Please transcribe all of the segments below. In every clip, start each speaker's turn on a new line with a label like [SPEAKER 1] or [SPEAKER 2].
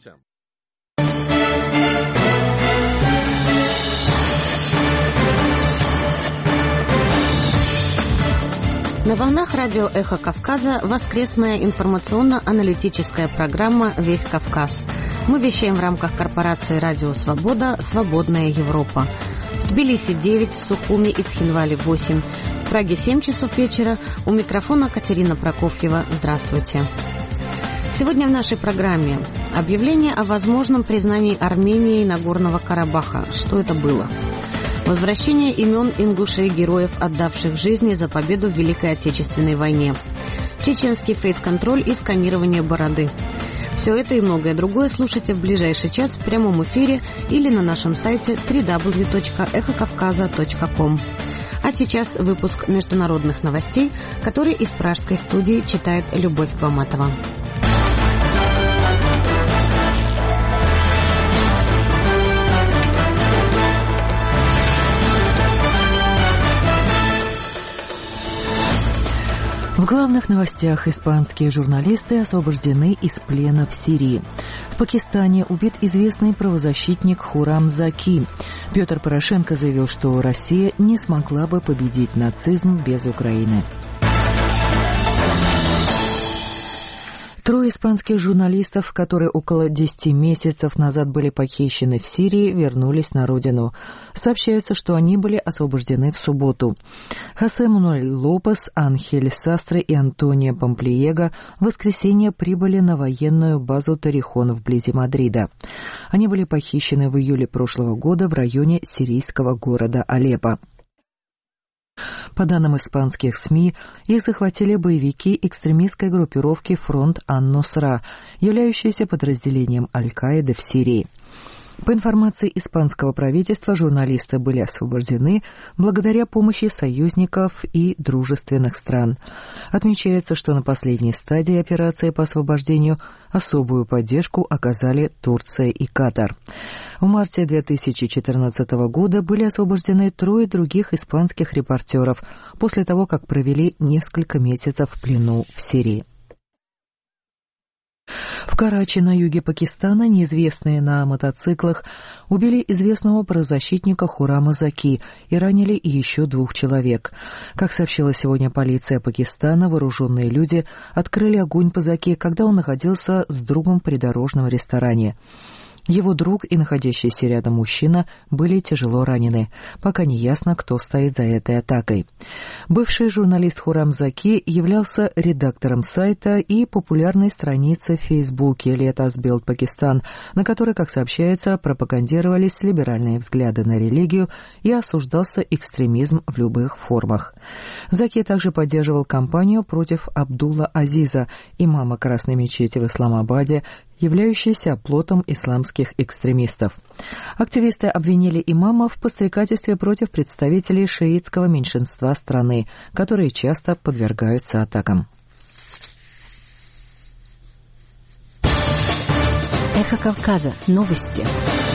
[SPEAKER 1] На волнах радио «Эхо Кавказа» воскресная информационно-аналитическая программа «Весь Кавказ». Мы вещаем в рамках корпорации «Радио Свобода. Свободная Европа». В Тбилиси 9, в Сухуми и Цхинвале 8, в Праге 7 часов вечера. У микрофона Катерина Прокофьева. Здравствуйте. Сегодня в нашей программе объявление о возможном признании Армении Нагорного Карабаха. Что это было? Возвращение имен ингушей-героев, отдавших жизни за победу в Великой Отечественной войне. Чеченский фейс-контроль и сканирование бороды. Все это и многое другое слушайте в ближайший час в прямом эфире или на нашем сайте www.эхокавказа.ком. А сейчас выпуск международных новостей, который из пражской студии читает Любовь Баматова.
[SPEAKER 2] В главных новостях: испанские журналисты освобождены из плена в Сирии. В Пакистане убит известный правозащитник Хурам Заки. Петр Порошенко заявил, что Россия не смогла бы победить нацизм без Украины. Трое испанских журналистов, которые около 10 месяцев назад были похищены в Сирии, вернулись на родину. Сообщается, что они были освобождены в субботу. Хосе Мануэль Лопес, Анхель Састре и Антонио Помплиего в воскресенье прибыли на военную базу Торрехон вблизи Мадрида. Они были похищены в июле прошлого года в районе сирийского города Алеппо. По данным испанских СМИ, их захватили боевики экстремистской группировки «Фронт ан-Нусра», являющиеся подразделением Аль-Каиды в Сирии. По информации испанского правительства, журналисты были освобождены благодаря помощи союзников и дружественных стран. Отмечается, что на последней стадии операции по освобождению особую поддержку оказали Турция и Катар. В марте 2014 года были освобождены трое других испанских репортеров после того, как провели несколько месяцев в плену в Сирии. В Карачи на юге Пакистана неизвестные на мотоциклах убили известного правозащитника Хурама Заки и ранили еще 2 человек. Как сообщила сегодня полиция Пакистана, вооруженные люди открыли огонь по Заки, когда он находился с другом в придорожном ресторане. Его друг и находящийся рядом мужчина были тяжело ранены. Пока не ясно, кто стоит за этой атакой. Бывший журналист Хурам Заки являлся редактором сайта и популярной страницы в Фейсбуке «Летас Билд Пакистан», на которой, как сообщается, пропагандировались либеральные взгляды на религию и осуждался экстремизм в любых формах. Заки также поддерживал кампанию против Абдулла Азиза, имама Красной мечети в Исламабаде, являющийся оплотом исламских экстремистов. Активисты обвинили имама в подстрекательстве против представителей шиитского меньшинства страны, которые часто подвергаются атакам.
[SPEAKER 1] Эхо Кавказа. Новости.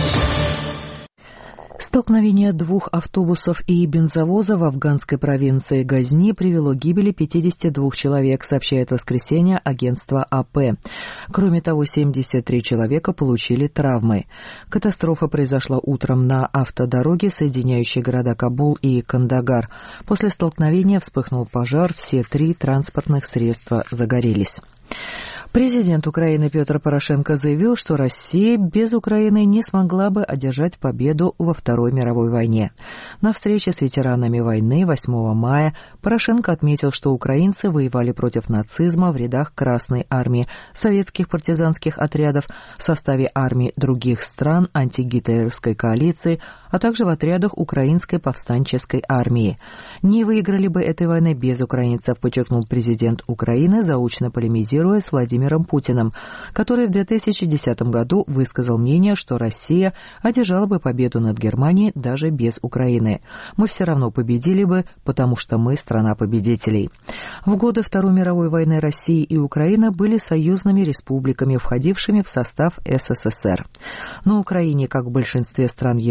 [SPEAKER 2] Столкновение 2 автобусов и бензовоза в афганской провинции Газни привело к гибели 52 человек, сообщает в воскресенье агентство АП. Кроме того, 73 человека получили травмы. Катастрофа произошла утром на автодороге, соединяющей города Кабул и Кандагар. После столкновения вспыхнул пожар, все 3 транспортных средства загорелись. Президент Украины Петр Порошенко заявил, что Россия без Украины не смогла бы одержать победу во Второй мировой войне. На встрече с ветеранами войны 8 мая Порошенко отметил, что украинцы воевали против нацизма в рядах Красной армии, советских партизанских отрядов, в составе армий других стран антигитлеровской коалиции, а также в отрядах украинской повстанческой армии. Не выиграли бы этой войны без украинцев, подчеркнул президент Украины, заочно полемизируя с Владимиром Путиным, который в 2010 году высказал мнение, что Россия одержала бы победу над Германией даже без Украины. Мы все равно победили бы, потому что мы страна победителей. В годы Второй мировой войны Россия и Украина были союзными республиками, входившими в состав СССР. На Украине, как в большинстве стран Европы,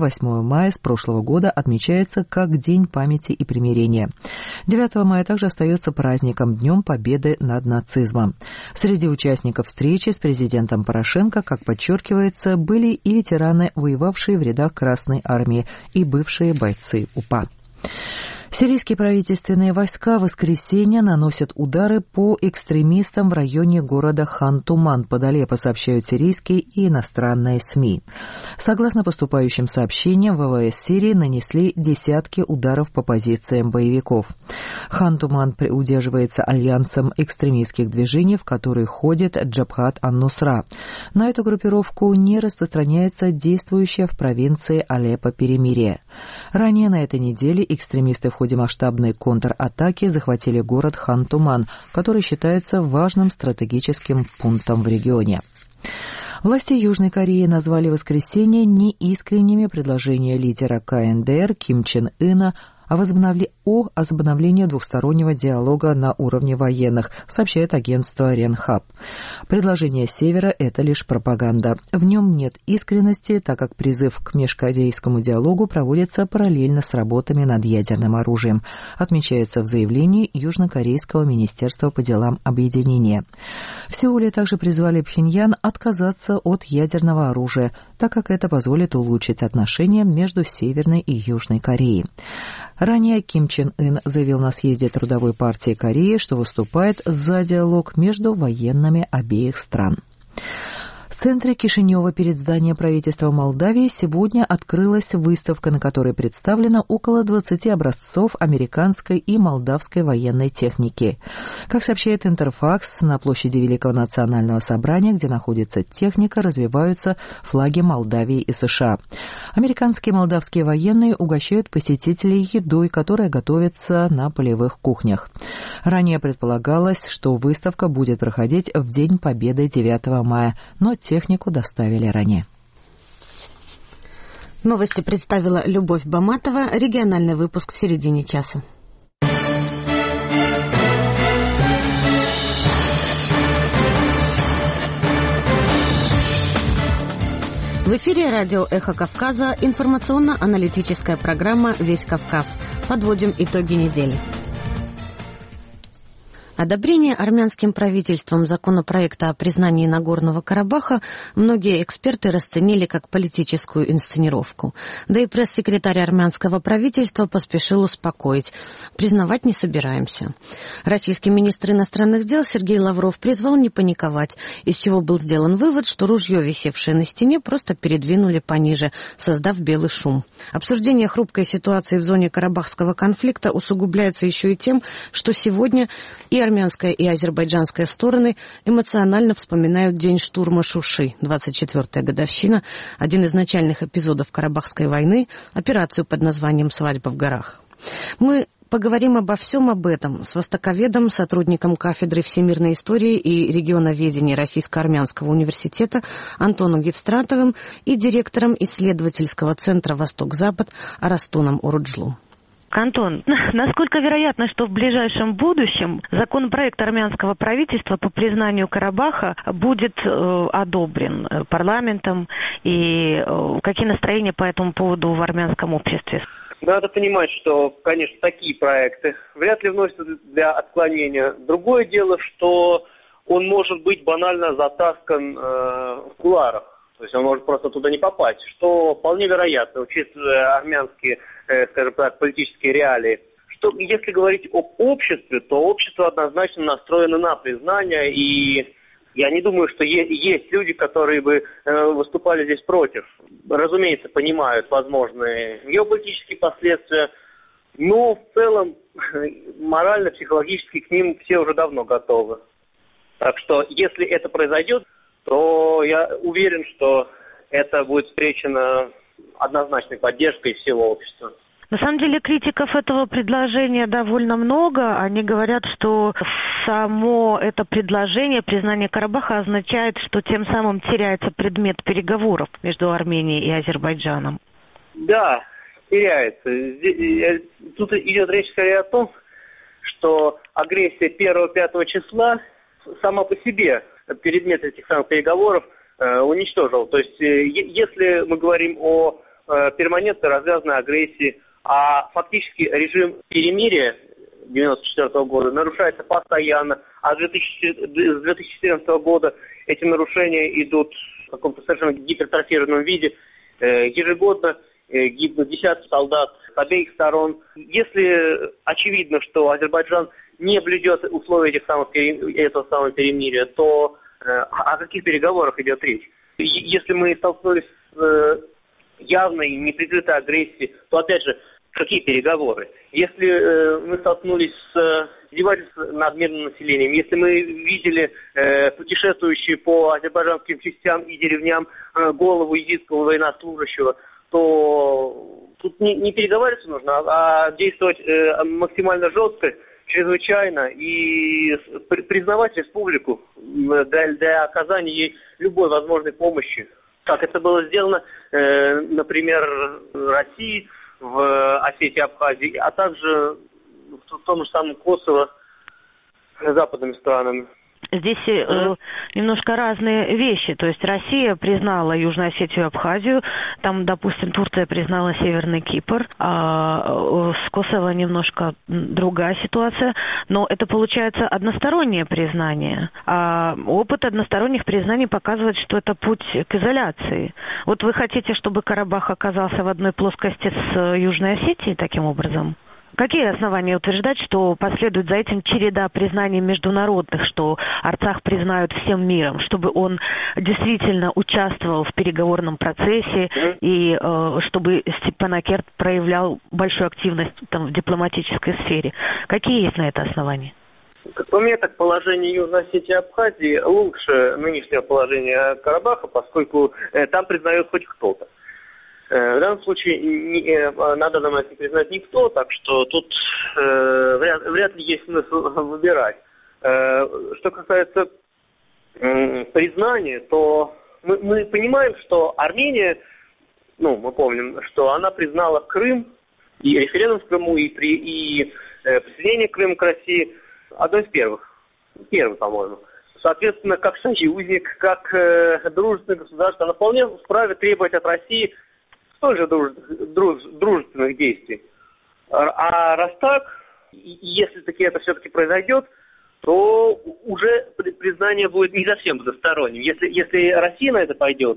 [SPEAKER 2] 8 мая с прошлого года отмечается как День памяти и примирения. 9 мая также остается праздником, Днем Победы над нацизмом. Среди участников встречи с президентом Порошенко, как подчеркивается, были и ветераны, воевавшие в рядах Красной Армии, и бывшие бойцы УПА. Сирийские правительственные войска в воскресенье наносят удары по экстремистам в районе города Хан-Туман под Алеппо, сообщают сирийские и иностранные СМИ. Согласно поступающим сообщениям, ВВС Сирии нанесли десятки ударов по позициям боевиков. Хан-Туман удерживается альянсом экстремистских движений, в который входит Джабхат ан-Нусра. На эту группировку не распространяется действующее в провинции Алеппо перемирие. Ранее на этой неделе экстремисты в ходе масштабной контратаки захватили город Хан-Туман, который считается важным стратегическим пунктом в регионе. Власти Южной Кореи назвали воскресенье неискренними предложения лидера КНДР Ким Чен Ына о возобновлении двухстороннего диалога на уровне военных, сообщает агентство Ренхап. Предложение Севера – это лишь пропаганда. В нем нет искренности, так как призыв к межкорейскому диалогу проводится параллельно с работами над ядерным оружием, отмечается в заявлении Южнокорейского министерства по делам объединения. В Сеуле также призвали Пхеньян отказаться от ядерного оружия, так как это позволит улучшить отношения между Северной и Южной Кореей. Ранее Ким Чен Ын заявил на съезде Трудовой партии Кореи, что выступает за диалог между военными обеих стран. В центре Кишинева перед зданием правительства Молдавии сегодня открылась выставка, на которой представлено около 20 образцов американской и молдавской военной техники. Как сообщает Интерфакс, на площади Великого национального собрания, где находится техника, развиваются флаги Молдавии и США. Американские и молдавские военные угощают посетителей едой, которая готовится на полевых кухнях. Ранее предполагалось, что выставка будет проходить в День Победы 9 мая, но технику доставили ранее.
[SPEAKER 1] Новости представила Любовь Баматова. Региональный выпуск в середине часа. В эфире радио «Эхо Кавказа» информационно-аналитическая программа «Весь Кавказ». Подводим итоги недели. Одобрение армянским правительством законопроекта о признании Нагорного Карабаха многие эксперты расценили как политическую инсценировку. Да и пресс-секретарь армянского правительства поспешил успокоить. Признавать не собираемся. Российский министр иностранных дел Сергей Лавров призвал не паниковать, из чего был сделан вывод, что ружье, висевшее на стене, просто передвинули пониже, создав белый шум. Обсуждение хрупкой ситуации в зоне карабахского конфликта усугубляется еще и тем, что сегодня и армянская и азербайджанская стороны эмоционально вспоминают день штурма Шуши, 24-я годовщина, один из начальных эпизодов Карабахской войны, операцию под названием «Свадьба в горах». Мы поговорим обо всем об этом с востоковедом, сотрудником кафедры всемирной истории и регионоведения Российско-армянского университета Антоном Евстратовым и директором исследовательского центра «Восток-Запад» Арастуном Уруджлу.
[SPEAKER 3] Антон, насколько вероятно, что в ближайшем будущем законопроект армянского правительства по признанию Карабаха будет одобрен парламентом, и какие настроения по этому поводу в армянском обществе?
[SPEAKER 4] Надо понимать, что, конечно, такие проекты вряд ли вносятся для отклонения. Другое дело, что он может быть банально затаскан в кулуарах. То есть он может просто туда не попасть, что вполне вероятно, учитывая армянские, скажем так, политические реалии. Что, если говорить об обществе, то общество однозначно настроено на признание, и я не думаю, что есть люди, которые бы выступали здесь против. Разумеется, понимают возможные геополитические последствия, но в целом морально, психологически к ним все уже давно готовы. Так что, если это произойдет, то я уверен, что это будет встречено однозначной поддержкой всего общества.
[SPEAKER 3] На самом деле критиков этого предложения довольно много. Они говорят, что само это предложение, признание Карабаха, означает, что тем самым теряется предмет переговоров между Арменией и Азербайджаном.
[SPEAKER 4] Да, теряется. Тут идет речь скорее о том, что агрессия 1-5 числа сама по себе предмет этих самых переговоров уничтожил. То есть, если мы говорим о перманентной развязанной агрессии, а фактически режим перемирия 1994 года нарушается постоянно, а с 2014 года эти нарушения идут в каком-то совершенно гипертрофированном виде. Ежегодно гибнут десятки солдат с обеих сторон. Если очевидно, что Азербайджан не блюдет условия этого самого перемирия, то о каких переговорах идет речь? Если мы столкнулись с явной неприкрытой агрессией, то опять же, какие переговоры? Если мы столкнулись с издевательством над мирным населением, если мы видели путешествующие по азербайджанским частям и деревням голову езидского военнослужащего, то тут не переговариваться нужно, а действовать максимально жестко, чрезвычайно и признавать республику для оказания ей любой возможной помощи. Как это было сделано, например, России в Осетии, Абхазии, а также в том же самом Косово западными странами.
[SPEAKER 3] Здесь немножко разные вещи. То есть Россия признала Южную Осетию и Абхазию, там, допустим, Турция признала Северный Кипр, а с Косово немножко другая ситуация, но это получается одностороннее признание. А опыт односторонних признаний показывает, что это путь к изоляции. Вот вы хотите, чтобы Карабах оказался в одной плоскости с Южной Осетией таким образом? Какие основания утверждать, что последует за этим череда признаний международных, что Арцах признают всем миром, чтобы он действительно участвовал в переговорном процессе и чтобы Степанакерт проявлял большую активность там, в дипломатической сфере? Какие есть на это основания?
[SPEAKER 4] Как по мне, так положение Южной Осетии и Абхазии лучше нынешнего положения Карабаха, поскольку там признают хоть кто-то. В данном случае на данный момент не признает никто, так что тут вряд ли есть смысл выбирать. Что касается признания, то мы понимаем, что Армения, мы помним, что она признала Крым, и референдум в Крыму, и присоединение Крыма к России одной из первых. Первый, по-моему. Соответственно, как союзник, как дружественное государство, она вполне вправе требовать от России тоже дружественных действий. А раз так, если таки это все-таки произойдет, то уже признание будет не совсем односторонним. Если Россия на это пойдет,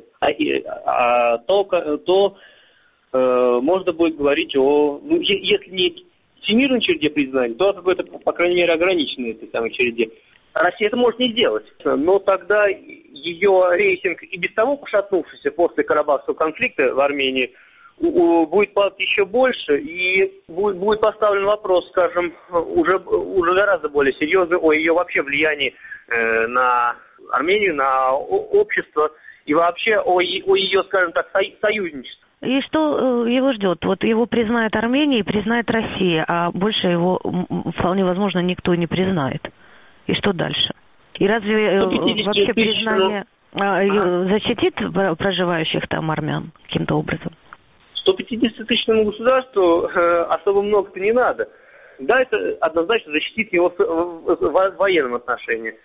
[SPEAKER 4] то можно будет говорить если не всемирной череде признаний, то о какой-то, по крайней мере, ограниченной этой самой череде. Россия это может не сделать, но тогда ее рейтинг, и без того пошатнувшийся после Карабахского конфликта в Армении, будет падать еще больше, и будет поставлен вопрос, скажем, уже гораздо более серьезный о ее вообще влиянии на Армению, на общество и вообще о ее, скажем так, союзничестве.
[SPEAKER 3] И что его ждет? Вот его признает Армения и признает Россия, а больше его вполне возможно никто не признает. И что дальше? И разве вообще признание защитит проживающих там армян каким-то образом?
[SPEAKER 4] 150-тысячному государству особо много-то не надо. Да, это однозначно защитит его в военном отношении.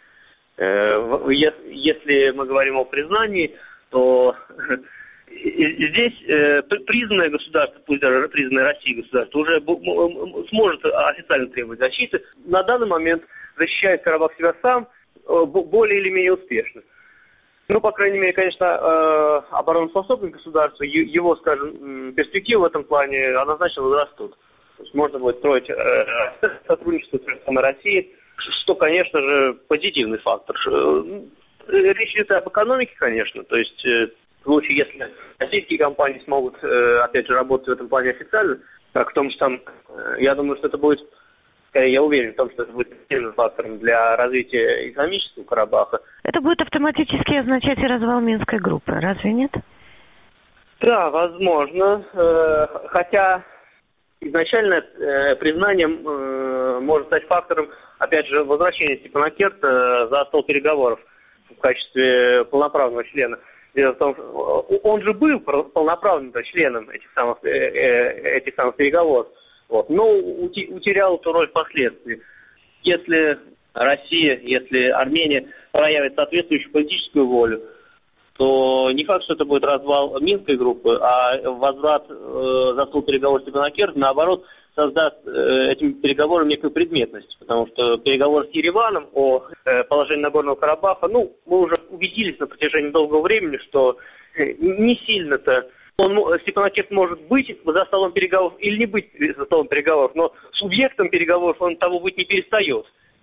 [SPEAKER 4] Если мы говорим о признании, то здесь признанное государство, пусть даже признанное Россией государство, уже сможет официально требовать защиты. На данный момент защищает Карабах себя сам более или менее успешно. По крайней мере, конечно, обороноспособное государство, его, скажем, перспективы в этом плане однозначно возрастут. То есть можно будет строить сотрудничество с самой Россией, что, конечно же, позитивный фактор. Речь идет об экономике, конечно, то есть в случае, если российские компании смогут, опять же, работать в этом плане официально, как в том же самом, я думаю, что это будет, скорее, я уверен в том, что это будет позитивным фактором для развития экономического Карабаха.
[SPEAKER 3] Это будет автоматически означать и развал Минской группы, разве нет?
[SPEAKER 4] Да, возможно. Хотя изначально признанием может стать фактором, опять же, возвращения Степанакерта за стол переговоров в качестве полноправного члена. Дело в том, что он же был полноправным членом этих самых переговоров, но утерял эту роль впоследствии. Если Россия, если Армения проявит соответствующую политическую волю, то не факт, что это будет развал Минской группы, а возврат за стол переговоров Степанакерта, наоборот, создаст этим переговорам некую предметность. Потому что переговоры с Ереваном о положении Нагорного Карабаха, мы уже убедились на протяжении долгого времени, что не сильно-то Степанакерт может быть за столом переговоров или не быть за столом переговоров, но субъектом переговоров он того быть не перестает.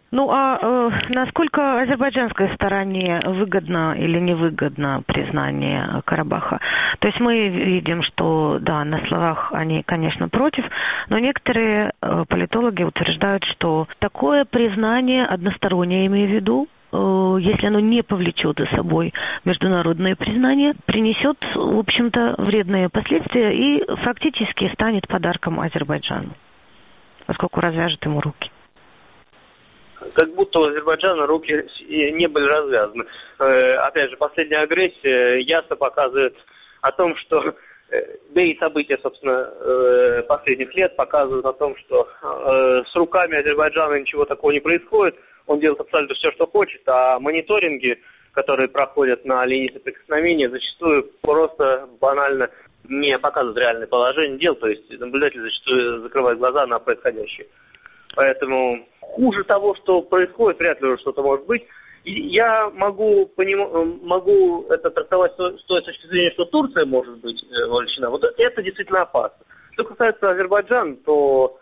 [SPEAKER 3] Насколько азербайджанской стороне выгодно или невыгодно признание Карабаха? То есть мы видим, что, да, на словах они, конечно, против, но некоторые политологи утверждают, что такое признание, одностороннее имею в виду, если оно не повлечет за собой международное признание, принесет, в общем-то, вредные последствия и фактически станет подарком Азербайджану, поскольку развяжет ему руки.
[SPEAKER 4] Как будто у Азербайджана руки не были развязаны. Опять же, последняя агрессия ясно показывает о том, что, да и события, собственно, последних лет показывают о том, что с руками Азербайджана ничего такого не происходит. Он делает абсолютно все, что хочет, а мониторинги, которые проходят на линии соприкосновения, зачастую просто банально не показывают реальное положение дел, то есть наблюдатель зачастую закрывает глаза на происходящее. Поэтому хуже того, что происходит, вряд ли уже что-то может быть. И я могу это трактовать с той точки зрения, что Турция может быть вовлечена. Вот это действительно опасно. Что касается Азербайджана, то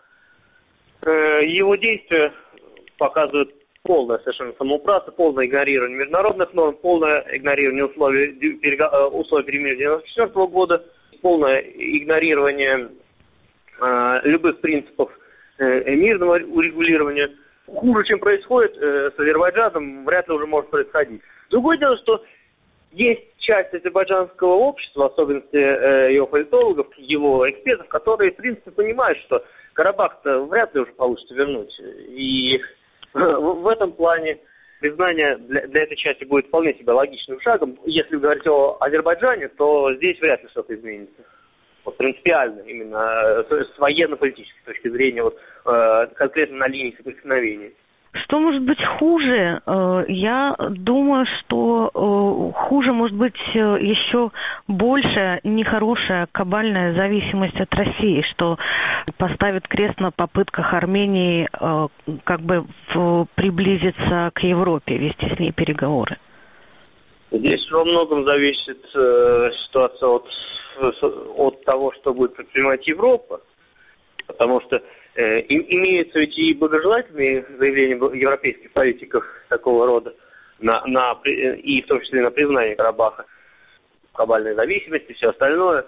[SPEAKER 4] его действия показывают полное совершенно самоуправство, полное игнорирование международных норм, полное игнорирование условий перемирия 1994 года, полное игнорирование любых принципов мирного урегулирования. Хуже, чем происходит с Азербайджаном, вряд ли уже может происходить. Другое дело, что есть часть азербайджанского общества, в особенности его политологов, его экспертов, которые, в принципе, понимают, что Карабах-то вряд ли уже получится вернуть. И в этом плане признание для этой части будет вполне себе логичным шагом. Если говорить о Азербайджане, то здесь вряд ли что-то изменится. Вот принципиально, именно с военно-политической точки зрения, конкретно на линии соприкосновения.
[SPEAKER 3] Что может быть хуже? Я думаю, что хуже может быть еще большая, нехорошая, кабальная зависимость от России, что поставит крест на попытках Армении приблизиться к Европе, вести с ней переговоры.
[SPEAKER 4] Здесь во многом зависит ситуация от того, что будет предпринимать Европа, потому что имеются ведь и благожелательные заявления европейских политиков такого рода, и в том числе на признание Карабаха, кабальной зависимости, все остальное,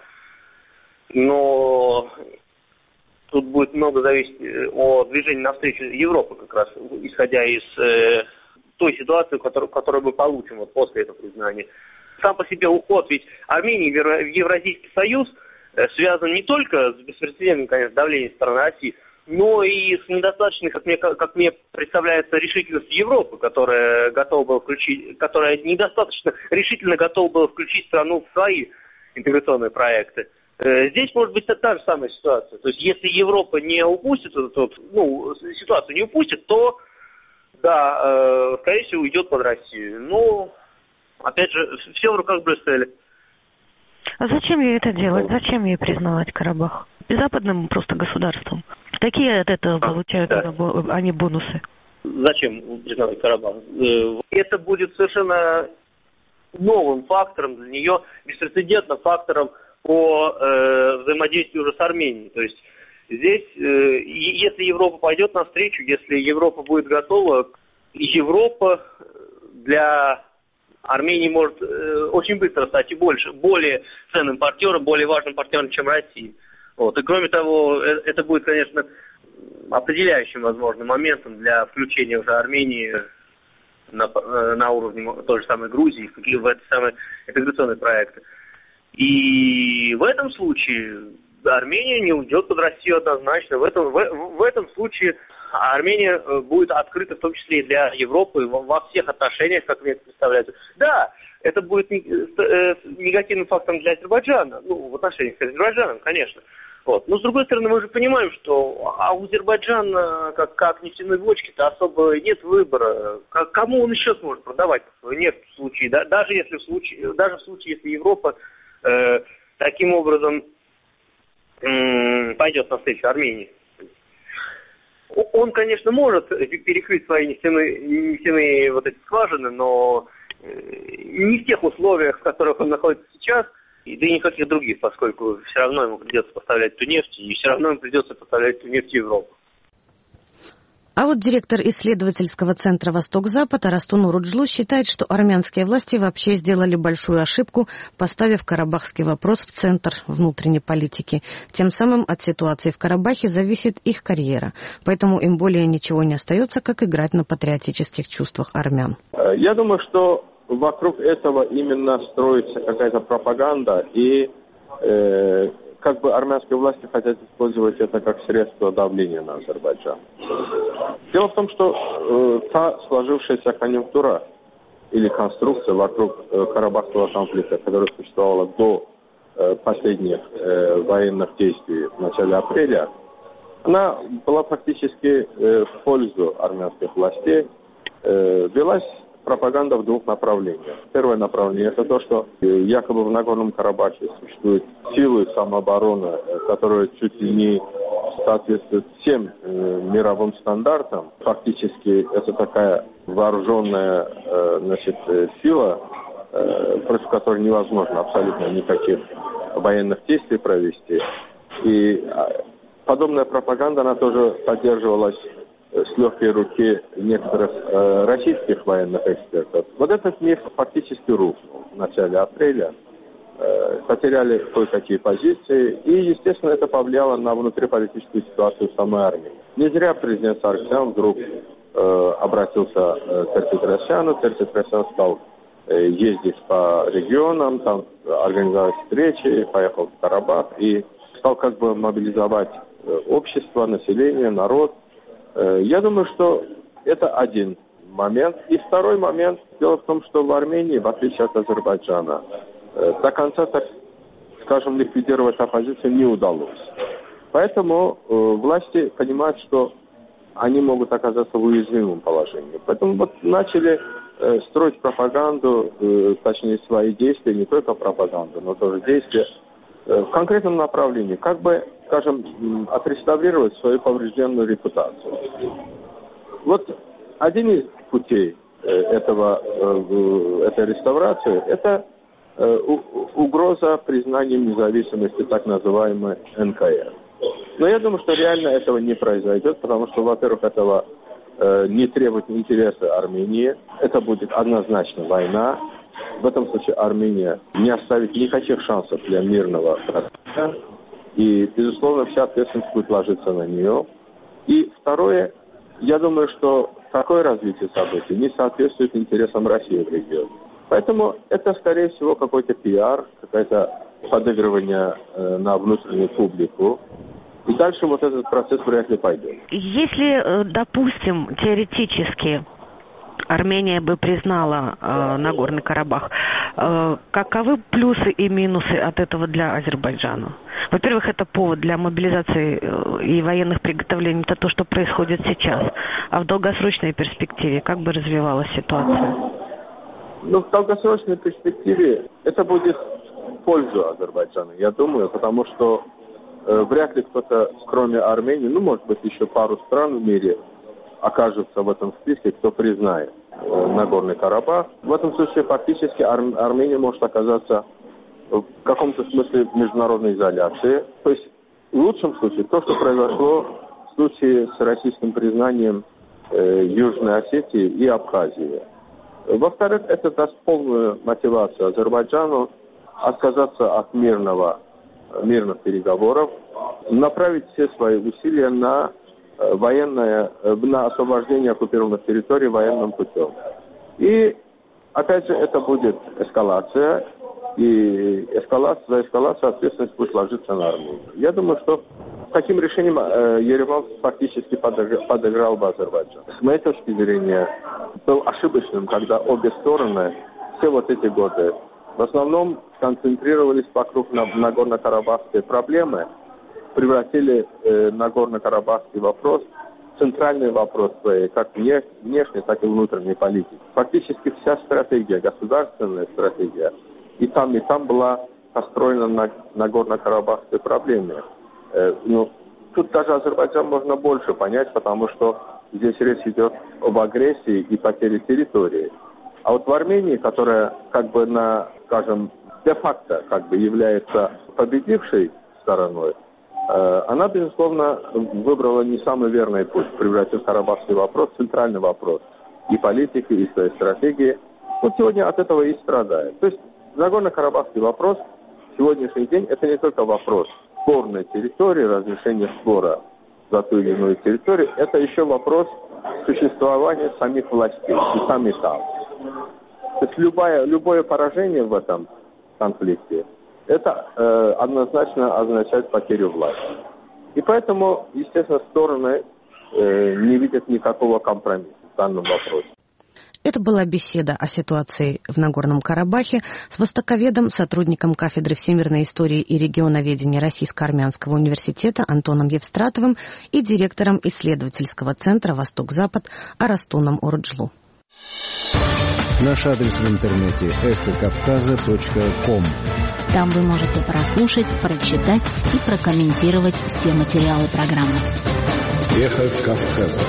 [SPEAKER 4] но тут будет много зависеть от движения навстречу Европы, как раз исходя из той ситуации, которую мы получим после этого признания. Сам по себе уход ведь Армении в Евразийский союз связан не только с беспрецедентным, конечно, давлением стороны России, но и с недостаточной, как мне представляется, решительностью Европы, которая недостаточно решительно готова была включить страну в свои интеграционные проекты. Здесь может быть та же самая ситуация. То есть если Европа не упустит ситуацию не упустит, то да, скорее всего, уйдет под Россию. Но, опять же, все в руках Брюсселя.
[SPEAKER 3] А зачем ей это делать? Зачем ей признавать Карабах? Западным просто государством. Какие от этого получают они бонусы?
[SPEAKER 4] Зачем признавать Карабах? Это будет совершенно новым фактором для нее, беспрецедентным фактором по взаимодействию уже с Арменией. То есть здесь, если Европа пойдет навстречу, если Европа будет готова, Европа для Армении может очень быстро стать и более ценным партнером, более важным партнером, чем Россия. И кроме того, это будет, конечно, определяющим, возможно, моментом для включения уже Армении на уровне той же самой Грузии в эти самые интеграционные проекты. И в этом случае Армения не уйдет под Россию однозначно. В этом случае Армения будет открыта в том числе и для Европы во всех отношениях, как мне это представляется. Да, это будет негативным фактором для Азербайджана, в отношениях с Азербайджаном, конечно. Вот. Но, с другой стороны, мы же понимаем, что у Азербайджана, как нефтяной бочки-то, особо нет выбора. Кому он еще сможет продавать свою нефть в случае, да, даже в случае, если Европа таким образом пойдет навстречу Армении. Он, конечно, может перекрыть свои нефтяные вот эти скважины, но не в тех условиях, в которых он находится сейчас, да и никаких других, поскольку все равно ему придется поставлять эту нефть, и все равно ему придется поставлять эту нефть в Европу.
[SPEAKER 1] А вот директор исследовательского центра «Восток-Запад» Арастун Уруджлу считает, что армянские власти вообще сделали большую ошибку, поставив карабахский вопрос в центр внутренней политики. Тем самым от ситуации в Карабахе зависит их карьера. Поэтому им более ничего не остается, как играть на патриотических чувствах армян.
[SPEAKER 5] Я думаю, что вокруг этого именно строится какая-то пропаганда, и как бы армянские власти хотят использовать это как средство давления на Азербайджан. Дело в том, что та сложившаяся конъюнктура или конструкция вокруг карабахского конфликта, которая существовала до последних военных действий в начале апреля, она была фактически в пользу армянских властей. Велась пропаганда в двух направлениях. Первое направление – это то, что якобы в Нагорном Карабахе существуют силы самообороны, которые чуть ли не соответствуют всем мировым стандартам. Фактически это такая вооруженная сила, против которой невозможно абсолютно никаких военных действий провести. И подобная пропаганда, она тоже поддерживалась с легкой руки некоторых российских военных экспертов. Вот этот миф фактически рухнул в начале апреля. Потеряли кое-какие позиции. И, естественно, это повлияло на внутриполитическую ситуацию в самой армии. Не зря президент Саркисян вдруг обратился к Терпетросяну. Терпетросян стал ездить по регионам, там организовать встречи, поехал в Карабах и стал как бы мобилизовать общество, население, народ. Я думаю, что это один момент. И второй момент. Дело в том, что в Армении, в отличие от Азербайджана, до конца, так скажем, ликвидировать оппозицию не удалось. Поэтому власти понимают, что они могут оказаться в уязвимом положении. Поэтому вот начали строить пропаганду, точнее свои действия, не только пропаганду, но тоже действия в конкретном направлении, как бы, скажем, отреставрировать свою поврежденную репутацию. Вот один из путей этой реставрации – это угроза признанием независимости так называемой НКР. Но я думаю, что реально этого не произойдет, потому что, во-первых, этого не требуют интересы Армении. Это будет однозначно война. В этом случае Армения не оставит никаких шансов для мирного процесса. И, безусловно, вся ответственность будет ложиться на нее. И второе, я думаю, что такое развитие событий не соответствует интересам России в регионе. Поэтому это, скорее всего, какой-то пиар, какое-то подыгрывание на внутреннюю публику. И дальше вот этот процесс вряд ли пойдет.
[SPEAKER 3] Если, допустим, теоретически Армения бы признала Нагорный Карабах, каковы плюсы и минусы от этого для Азербайджана? Во-первых, это повод для мобилизации и военных приготовлений, это то, что происходит сейчас. А в долгосрочной перспективе как бы развивалась ситуация?
[SPEAKER 5] Ну, в долгосрочной перспективе это будет в пользу Азербайджана, я думаю, потому что вряд ли кто-то, кроме Армении, может быть, еще пару стран в мире окажется в этом списке, кто признает Нагорный Карабах. В этом случае фактически Армения может оказаться в каком-то смысле в международной изоляции. То есть в лучшем случае то, что произошло в случае с российским признанием Южной Осетии и Абхазии. Во-вторых, это даст полную мотивацию Азербайджану отказаться от мирных переговоров, направить все свои усилия на на освобождение оккупированных территорий военным путем. И, опять же, это будет эскалация, и за эскалацию ответственность будет ложиться на Армению. Я думаю, что таким решением Ереван фактически подыграл бы Азербайджан. С моей точки зрения, был ошибочным, когда обе стороны все вот эти годы в основном концентрировались вокруг Нагорно-Карабахской проблемы, превратили Нагорно-Карабахский вопрос в центральный вопрос своей, как внешней, так и внутренней политики. Фактически вся стратегия, государственная стратегия, и там была построена на Нагорно-Карабахской проблеме. Тут даже Азербайджан можно больше понять, потому что здесь речь идет об агрессии и потере территории. А вот в Армении, которая де-факто является победившей стороной, она, безусловно, выбрала не самый верный путь, превратив Карабахский вопрос в центральный вопрос и политики, и своей стратегии. Вот сегодня от этого и страдает. То есть Нагорно-Карабахский вопрос в сегодняшний день это не только вопрос спорной территории, разрешения спора за ту или иную территорию, это еще вопрос существования самих властей и там, и там. То есть любое поражение в этом конфликте, это однозначно означает потерю власти. И поэтому, естественно, стороны не видят никакого компромисса в данном вопросе.
[SPEAKER 1] Это была беседа о ситуации в Нагорном Карабахе с востоковедом, сотрудником кафедры всемирной истории и регионоведения Российско-Армянского университета Антоном Евстратовым и директором исследовательского центра «Восток-Запад» Арастуном Орджлу.
[SPEAKER 6] Наш адрес в интернете эхокавказа.ком.
[SPEAKER 7] Там вы можете прослушать, прочитать и прокомментировать все материалы программы.
[SPEAKER 6] Эхо Кавказа.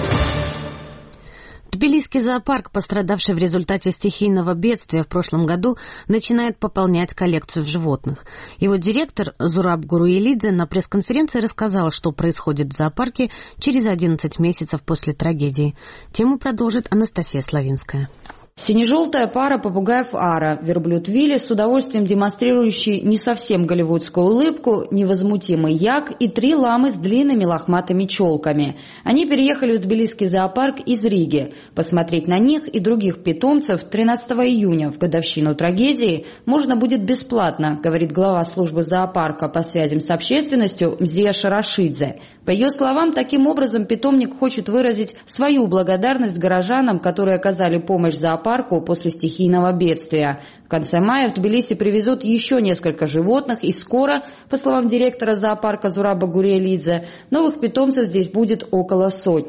[SPEAKER 1] Тбилисский зоопарк, пострадавший в результате стихийного бедствия в прошлом году, начинает пополнять коллекцию животных. Его директор Зураб Гуруелидзе на пресс-конференции рассказал, что происходит в зоопарке через 11 месяцев после трагедии. Тему продолжит Анастасия Славинская.
[SPEAKER 8] Сине-желтая пара попугаев Ара, верблюд Вилли, с удовольствием демонстрирующий не совсем голливудскую улыбку, невозмутимый Як и 3 ламы с длинными лохматыми челками. Они переехали в Тбилисский зоопарк из Риги. Посмотреть на них и других питомцев 13 июня, в годовщину трагедии, можно будет бесплатно, говорит глава службы зоопарка по связям с общественностью Мзия Шарашидзе. По ее словам, таким образом питомник хочет выразить свою благодарность горожанам, которые оказали помощь зоопарку после стихийного бедствия. В конце мая в Тбилиси привезут еще несколько животных, и скоро, по словам директора зоопарка Зураба Гуруелидзе, новых питомцев здесь будет около 100.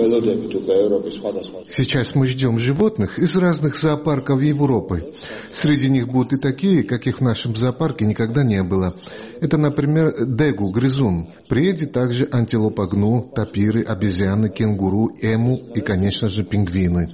[SPEAKER 9] Сейчас мы ждем животных из разных зоопарков Европы. Среди них будут и такие, каких в нашем зоопарке никогда не было. Это, например, дегу, грызун. Приедет также антилопа гну, тапиры, обезьяны, кенгуру, эму и, конечно же, пингвины.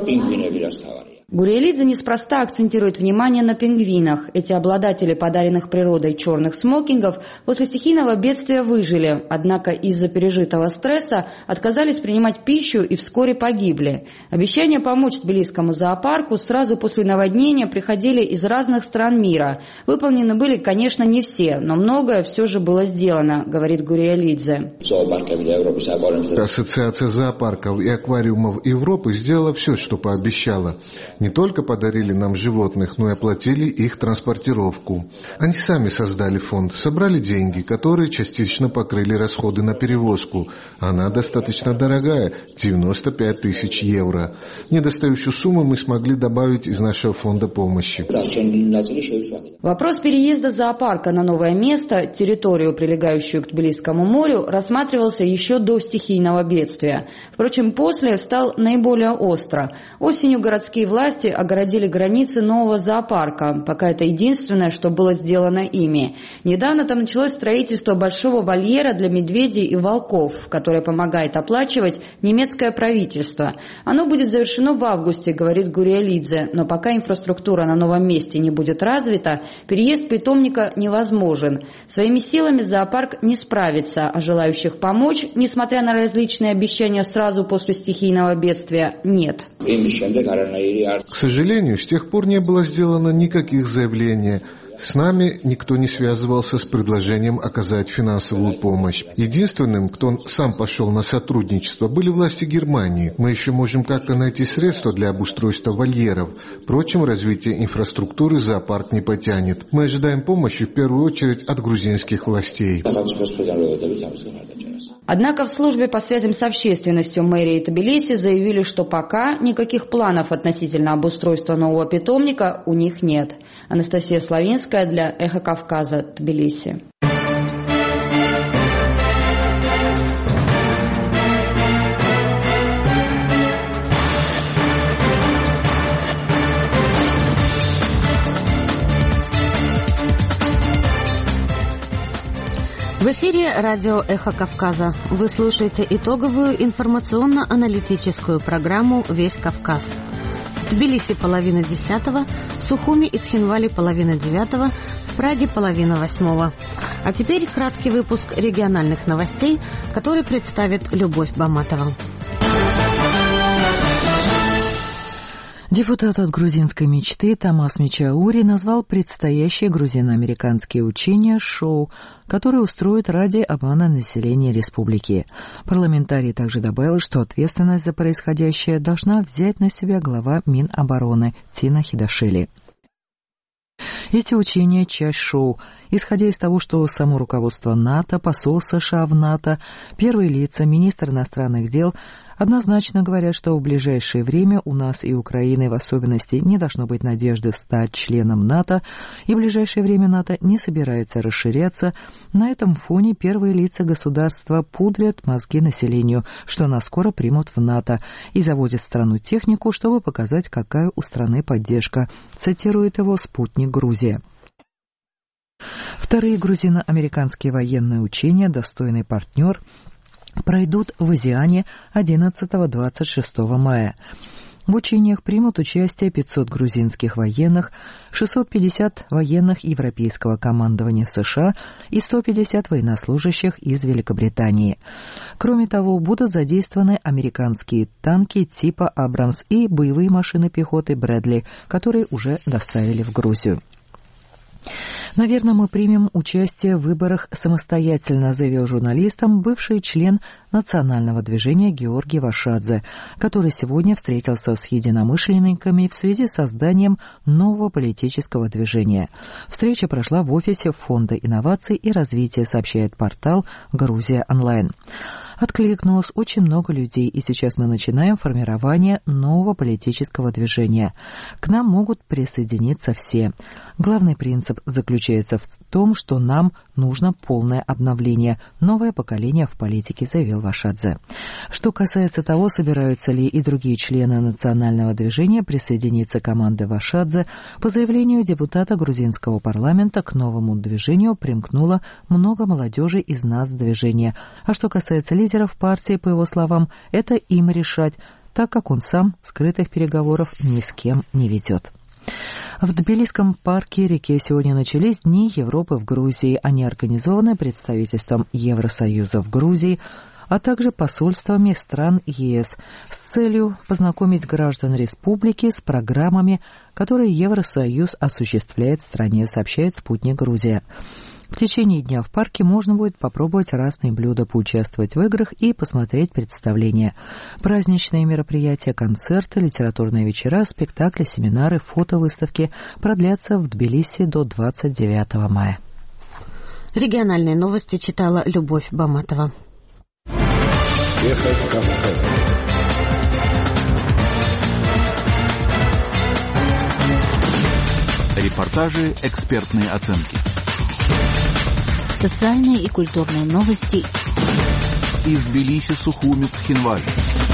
[SPEAKER 8] Гуруелидзе неспроста акцентирует внимание на пингвинах. Эти обладатели подаренных природой черных смокингов после стихийного бедствия выжили, однако из-за пережитого стресса отказались принимать пищу и вскоре погибли. Обещания помочь Тбилисскому зоопарку сразу после наводнения приходили из разных стран мира. Выполнены были, конечно, не все, но многое все же было сделано, говорит Гуруелидзе.
[SPEAKER 9] Ассоциация зоопарков и аквариумов Европы сделала все, что пообещала. Не только подарили нам животных, но и оплатили их транспортировку. Они сами создали фонд, собрали деньги, которые частично покрыли расходы на перевозку. Она достаточно дорогая – 95 тысяч евро. Недостающую сумму мы смогли добавить из нашего фонда помощи.
[SPEAKER 8] Вопрос переезда зоопарка на новое место, территорию, прилегающую к Тбилисскому морю, рассматривался еще до стихийного бедствия. Впрочем, после стал наиболее остро. Осенью городские власти огородили границы нового зоопарка, пока это единственное, что было сделано ими. Недавно там началось строительство большого вольера для медведей и волков, которое помогает оплачивать немецкое правительство. Оно будет завершено в августе, говорит Гуруелидзе, но пока инфраструктура на новом месте не будет развита, переезд питомника невозможен. Своими силами зоопарк не справится, а желающих помочь, несмотря на различные обещания сразу после стихийного бедствия, нет.
[SPEAKER 9] К сожалению, с тех пор не было сделано никаких заявлений. С нами никто не связывался с предложением оказать финансовую помощь. Единственным, кто сам пошел на сотрудничество, были власти Германии. Мы еще можем как-то найти средства для обустройства вольеров. Впрочем, развитие инфраструктуры зоопарк не потянет. Мы ожидаем помощи в первую очередь от грузинских властей.
[SPEAKER 8] Однако в службе по связям с общественностью мэрии Тбилиси заявили, что пока никаких планов относительно обустройства нового питомника у них нет. Анастасия Славинская для Эхо Кавказа, Тбилиси.
[SPEAKER 1] В эфире радио «Эхо Кавказа». Вы слушаете итоговую информационно-аналитическую программу «Весь Кавказ». В Тбилиси 9:30, в Сухуми и Цхинвале 9:30, в Праге 7:30. А теперь краткий выпуск региональных новостей, который представит Любовь Баматова.
[SPEAKER 2] Депутат от грузинской мечты Томас Мичаури назвал предстоящие грузино-американские учения шоу, которые устроят ради обмана населения республики. Парламентарий также добавил, что ответственность за происходящее должна взять на себя глава Минобороны Тина Хидашвили. Эти учения – часть шоу. Исходя из того, что само руководство НАТО, посол США в НАТО, первые лица, министр иностранных дел однозначно говорят, что в ближайшее время у нас и Украины в особенности не должно быть надежды стать членом НАТО, и в ближайшее время НАТО не собирается расширяться. На этом фоне первые лица государства пудрят мозги населению, что нас скоро примут в НАТО, и заводят в страну технику, чтобы показать, какая у страны поддержка, цитирует его «Спутник Грузия». Вторые грузино-американские военные учения «Достойный партнер» пройдут в Азиане 11-26 мая. В учениях примут участие 500 грузинских военных, 650 военных Европейского командования США и 150 военнослужащих из Великобритании. Кроме того, будут задействованы американские танки типа «Абрамс» и боевые машины пехоты «Брэдли», которые уже доставили в Грузию. «Наверное, мы примем участие в выборах самостоятельно», заявил журналистам бывший член национального движения Георгий Вашадзе, который сегодня встретился с единомышленниками в связи с созданием нового политического движения. Встреча прошла в офисе Фонда инноваций и развития, сообщает портал «Грузия онлайн». Откликнулось очень много людей, и сейчас мы начинаем формирование нового политического движения. К нам могут присоединиться все. Главный принцип заключается в том, что нам нужно полное обновление, новое поколение в политике, заявил Вашадзе. Что касается того, собираются ли и другие члены национального движения присоединиться к команде Вашадзе, по заявлению депутата грузинского парламента к новому движению примкнуло много молодежи из нацдвижения. А что касается лидеров партии, по его словам, это им решать, так как он сам скрытых переговоров ни с кем не ведет. В Тбилисском парке реке сегодня начались Дни Европы в Грузии. Они организованы представительством Евросоюза в Грузии, а также посольствами стран ЕС с целью познакомить граждан республики с программами, которые Евросоюз осуществляет в стране, сообщает «Спутник Грузия». В течение дня в парке можно будет попробовать разные блюда, поучаствовать в играх и посмотреть представления. Праздничные мероприятия, концерты, литературные вечера, спектакли, семинары, фотовыставки продлятся в Тбилиси до 29 мая.
[SPEAKER 1] Региональные новости читала Любовь Баматова.
[SPEAKER 6] Эхо Кавказа.
[SPEAKER 10] Репортажи, экспертные оценки.
[SPEAKER 7] Социальные и культурные новости
[SPEAKER 10] из Тбилиси, Сухуми, Цхинвали.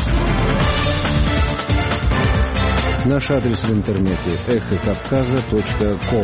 [SPEAKER 6] Наш адрес в интернете эхокавказа.ком.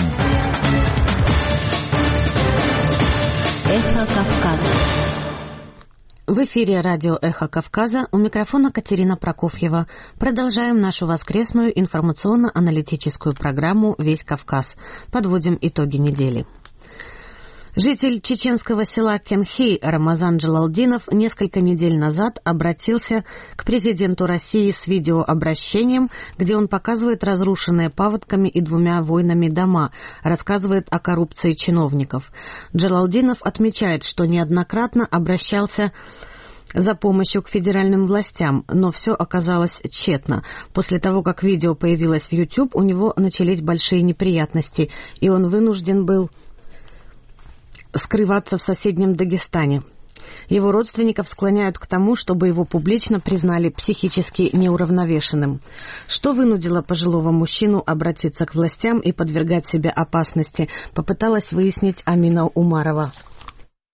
[SPEAKER 7] Эхо Кавказа.
[SPEAKER 1] В эфире радио «Эхо Кавказа», у микрофона Катерина Прокофьева. Продолжаем нашу воскресную информационно-аналитическую программу «Весь Кавказ». Подводим итоги недели. Житель чеченского села Кенхей Рамазан Джалалдинов несколько недель назад обратился к президенту России с видеообращением, где он показывает разрушенные паводками и 2 войнами дома, рассказывает о коррупции чиновников. Джалалдинов отмечает, что неоднократно обращался за помощью к федеральным властям, но все оказалось тщетно. После того, как видео появилось в YouTube, у него начались большие неприятности, и он вынужден был скрываться в соседнем Дагестане. Его родственников склоняют к тому, чтобы его публично признали психически неуравновешенным. Что вынудило пожилого мужчину обратиться к властям и подвергать себя опасности, попыталась выяснить Амина Умарова.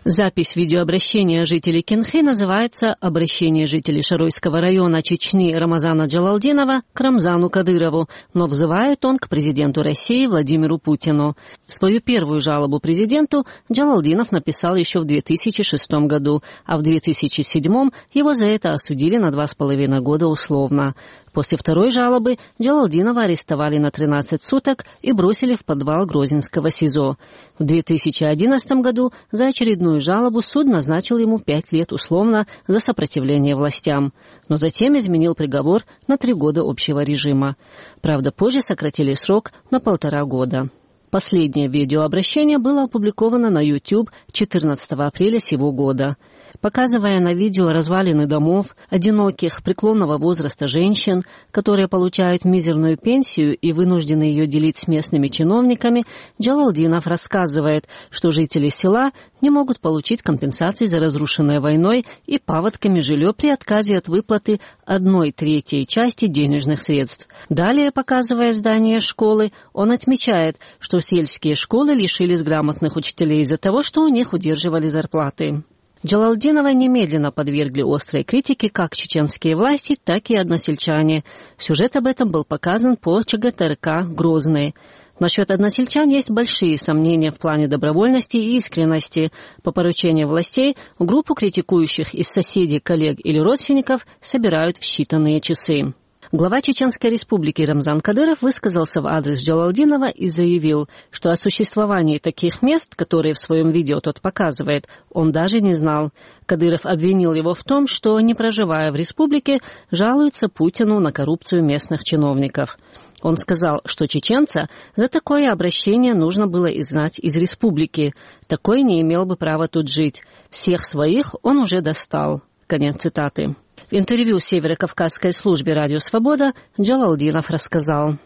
[SPEAKER 11] Запись видеообращения жителей Кенхи называется «Обращение жителей Шаройского района Чечни Рамазана Джалалдинова к Рамзану Кадырову», но взывает он к президенту России Владимиру Путину. Свою первую жалобу президенту Джалалдинов написал еще в 2006 году, а в 2007 его за это осудили на 2,5 года условно. После второй жалобы Джалалдинова арестовали на 13 суток и бросили в подвал Грозненского СИЗО. В 2011 году за очередную жалобу суд назначил ему 5 лет условно за сопротивление властям, но затем изменил приговор на 3 года общего режима. Правда, позже сократили срок на 1,5 года. Последнее видеообращение было опубликовано на YouTube 14 апреля сего года. Показывая на видео развалины домов, одиноких, преклонного возраста женщин, которые получают мизерную пенсию и вынуждены ее делить с местными чиновниками, Джалалдинов рассказывает, что жители села не могут получить компенсации за разрушенное войной и паводками жилье при отказе от выплаты 1/3 части денежных средств. Далее, показывая здание школы, он отмечает, что сельские школы лишились грамотных учителей из-за того, что у них удерживали зарплаты. Джалалдинова немедленно подвергли острой критике как чеченские власти, так и односельчане. Сюжет об этом был показан по ЧГТРК «Грозный». Насчет односельчан есть большие сомнения в плане добровольности и искренности. По поручению властей, группу критикующих из соседей, коллег или родственников собирают в считанные часы. Глава Чеченской республики Рамзан Кадыров высказался в адрес Джалалдинова и заявил, что о существовании таких мест, которые в своем видео тот показывает, он даже не знал. Кадыров обвинил его в том, что, не проживая в республике, жалуется Путину на коррупцию местных чиновников. Он сказал, что чеченца за такое обращение нужно было изгнать из республики. Такой не имел бы права тут жить. Всех своих он уже достал. Конец цитаты. В интервью Северо-Кавказской службе «Радио Свобода» Джалалдинов рассказал.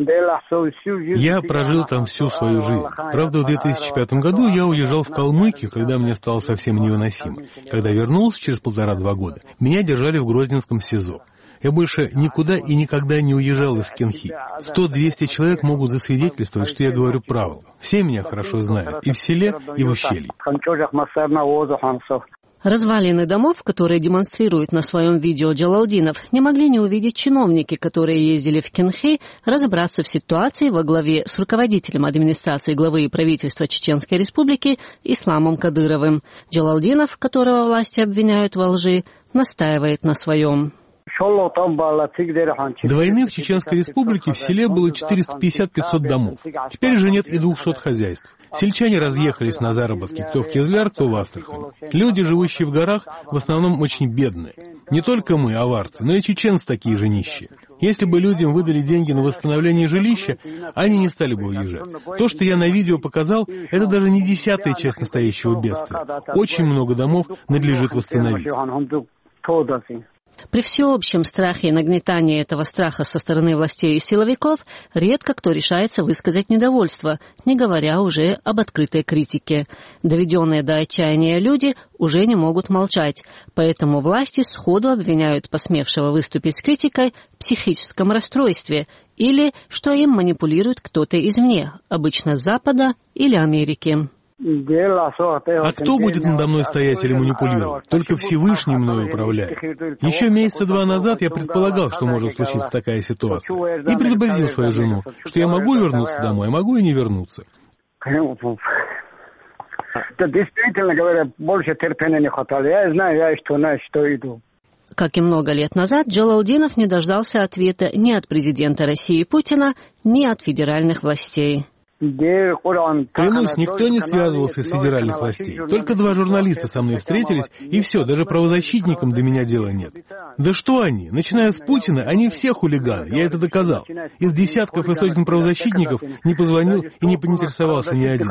[SPEAKER 12] Я прожил там всю свою жизнь. Правда, в 2005 году я уезжал в Калмыкию, когда мне стало совсем невыносимо. Когда вернулся через 1,5-2 года, меня держали в Грозненском СИЗО. Я больше никуда и никогда не уезжал из Кенхи. 100-200 человек могут засвидетельствовать, что я говорю правду. Все меня хорошо знают, и в селе, и в ущелье.
[SPEAKER 11] Развалины домов, которые демонстрирует на своем видео Джалалдинов, не могли не увидеть чиновники, которые ездили в Кенхи разобраться в ситуации во главе с руководителем администрации главы и правительства Чеченской Республики Исламом Кадыровым. Джалалдинов, которого власти обвиняют во лжи, настаивает на своем.
[SPEAKER 12] До войны в Чеченской Республике в селе было 450-500 домов. Теперь же нет и 200 хозяйств. Сельчане разъехались на заработки, кто в Кизляр, кто в Астрахань. Люди, живущие в горах, в основном очень бедные. Не только мы, аварцы, но и чеченцы такие же нищие. Если бы людям выдали деньги на восстановление жилища, они не стали бы уезжать. То, что я на видео показал, это даже не 10-я часть настоящего бедствия. Очень много домов надлежит восстановить.
[SPEAKER 11] При всеобщем страхе и нагнетании этого страха со стороны властей и силовиков редко кто решается высказать недовольство, не говоря уже об открытой критике. Доведенные до отчаяния люди уже не могут молчать, поэтому власти сходу обвиняют посмевшего выступить с критикой в психическом расстройстве или что им манипулирует кто-то извне, обычно с Запада или Америки.
[SPEAKER 12] А кто будет надо мной стоять или манипулировать? Только Всевышний мною управляет. Еще месяца 2 назад я предполагал, что может случиться такая ситуация. И предупредил свою жену, что я могу вернуться домой, а могу и не вернуться.
[SPEAKER 13] Действительно говоря, больше терпения не хватало. Я знаю, что иду.
[SPEAKER 11] Как и много лет назад, Джалалдинов не дождался ответа ни от президента России Путина, ни от федеральных властей.
[SPEAKER 12] Клянусь, никто не связывался с федеральных властей. Только 2 журналиста со мной встретились, и все, даже правозащитникам до меня дела нет. Да что они? Начиная с Путина, они все хулиганы, я это доказал. Из десятков и сотен правозащитников не позвонил и не поинтересовался ни один.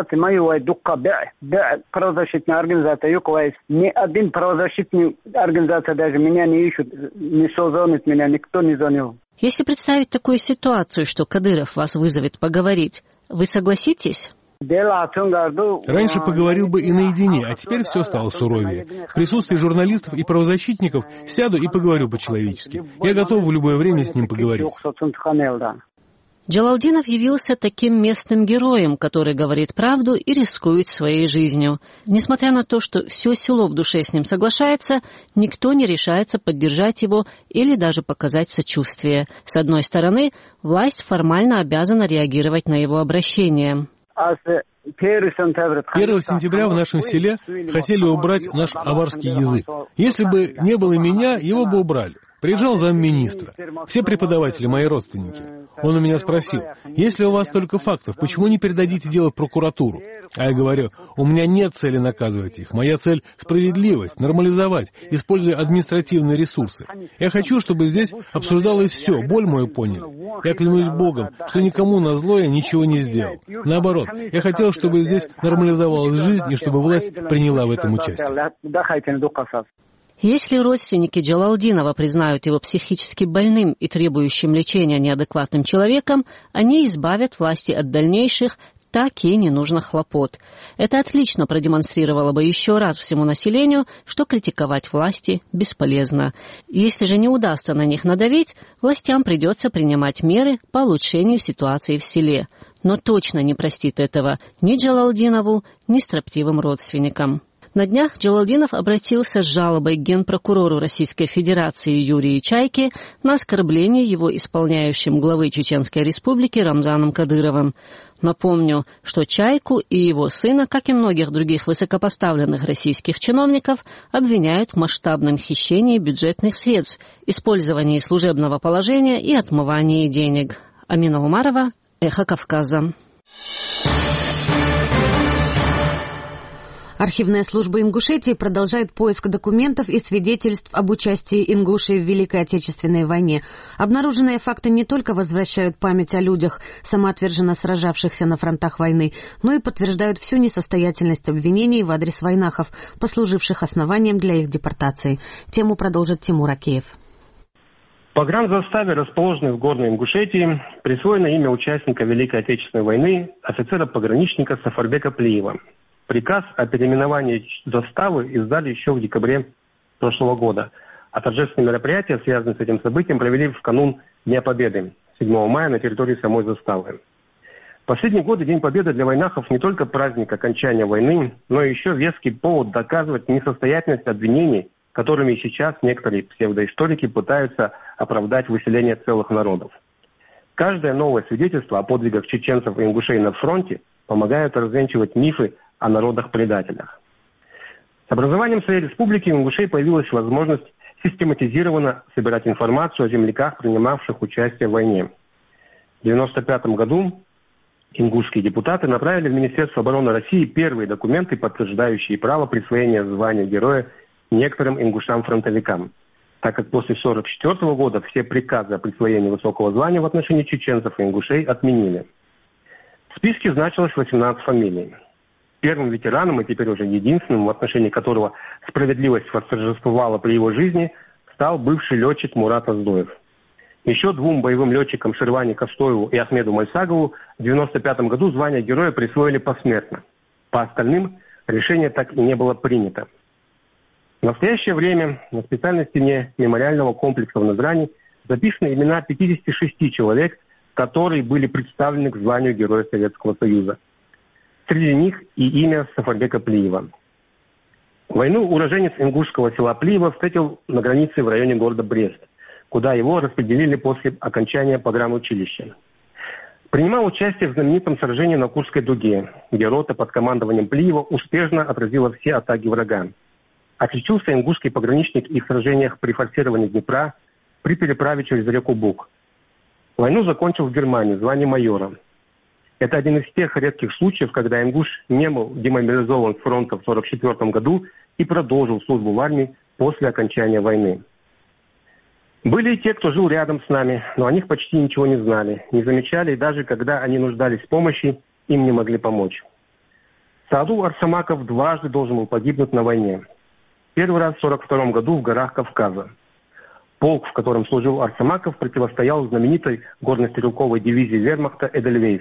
[SPEAKER 13] Ни один правозащитная организация даже меня не ищет, не созвонит меня, никто не звонил.
[SPEAKER 11] Если представить такую ситуацию, что Кадыров вас вызовет поговорить, вы согласитесь?
[SPEAKER 12] Раньше поговорил бы и наедине, а теперь все стало суровее. В присутствии журналистов и правозащитников сяду и поговорю по-человечески. Я готов в любое время с ним поговорить.
[SPEAKER 11] Джалалдинов явился таким местным героем, который говорит правду и рискует своей жизнью. Несмотря на то, что все село в душе с ним соглашается, никто не решается поддержать его или даже показать сочувствие. С одной стороны, власть формально обязана реагировать на его обращение.
[SPEAKER 12] 1 сентября в нашем селе хотели убрать наш аварский язык. Если бы не было меня, его бы убрали. Приезжал замминистра. Все преподаватели мои родственники. Он у меня спросил: если у вас столько фактов, почему не передадите дело в прокуратуру? А я говорю: у меня нет цели наказывать их. Моя цель — справедливость, нормализовать, используя административные ресурсы. Я хочу, чтобы здесь обсуждалось все, боль мою поняли. Я клянусь Богом, что никому назло я ничего не сделал. Наоборот, я хотел, чтобы здесь нормализовалась жизнь и чтобы власть приняла в этом участие.
[SPEAKER 11] Если родственники Джалалдинова признают его психически больным и требующим лечения неадекватным человеком, они избавят власти от дальнейших так и ненужных хлопот. Это отлично продемонстрировало бы еще раз всему населению, что критиковать власти бесполезно. Если же не удастся на них надавить, властям придется принимать меры по улучшению ситуации в селе. Но точно не простит этого ни Джалалдинову, ни строптивым родственникам. На днях Джалалдинов обратился с жалобой к генпрокурору Российской Федерации Юрию Чайке на оскорбление его исполняющим главы Чеченской Республики Рамзаном Кадыровым. Напомню, что Чайку и его сына, как и многих других высокопоставленных российских чиновников, обвиняют в масштабном хищении бюджетных средств, использовании служебного положения и отмывании денег. Амина Умарова, Эхо Кавказа.
[SPEAKER 1] Архивная служба Ингушетии продолжает поиск документов и свидетельств об участии Ингушей в Великой Отечественной войне. Обнаруженные факты не только возвращают память о людях, самоотверженно сражавшихся на фронтах войны, но и подтверждают всю несостоятельность обвинений в адрес войнахов, послуживших основанием для их депортации. Тему продолжит Тимур Акеев.
[SPEAKER 14] Погранзаставе, расположенной в Горной Ингушетии, присвоено имя участника Великой Отечественной войны, офицера-пограничника Сафарбека Плиева. Приказ о переименовании заставы издали еще в декабре прошлого года, а торжественные мероприятия, связанные с этим событием, провели в канун Дня Победы, 7 мая, на территории самой заставы. В последние годы День Победы для войнахов не только праздник окончания войны, но и еще веский повод доказывать несостоятельность обвинений, которыми сейчас некоторые псевдоисторики пытаются оправдать выселение целых народов. Каждое новое свидетельство о подвигах чеченцев и ингушей на фронте помогает развенчивать мифы о народах-предателях. С образованием своей республики у ингушей появилась возможность систематизированно собирать информацию о земляках, принимавших участие в войне. В 1995 году ингушские депутаты направили в Министерство обороны России первые документы, подтверждающие право присвоения звания героя некоторым ингушам-фронтовикам, так как после 1944 года все приказы о присвоении высокого звания в отношении чеченцев и ингушей отменили. В списке значилось 18 фамилий. Первым ветераном, и теперь уже единственным, в отношении которого справедливость восторжествовала при его жизни, стал бывший летчик Мурат Аздоев. Еще двум боевым летчикам Шерване Костоеву и Ахмеду Мальсагову в 1995 году звание героя присвоили посмертно. По остальным решение так и не было принято. В настоящее время на специальной стене мемориального комплекса в Назрани записаны имена 56 человек, которые были представлены к званию Героя Советского Союза. Среди них и имя Сафарбека Плиева. Войну уроженец ингушского села Плиева встретил на границе в районе города Брест, куда его распределили после окончания погранучилища. Принимал участие в знаменитом сражении на Курской дуге, где рота под командованием Плиева успешно отразила все атаки врага. Отличился ингушский пограничник и в сражениях при форсировании Днепра, при переправе через реку Буг. Войну закончил в Германии в звании майора. Это один из тех редких случаев, когда ингуш не был демобилизован с фронта в 1944 году и продолжил службу в армии после окончания войны. Были и те, кто жил рядом с нами, но о них почти ничего не знали, не замечали, и даже когда они нуждались в помощи, им не могли помочь. Саадул Арсамаков дважды должен был погибнуть на войне. Первый раз в 1942 году в горах Кавказа. Полк, в котором служил Арсамаков, противостоял знаменитой горно-стрелковой дивизии вермахта «Эдельвейс».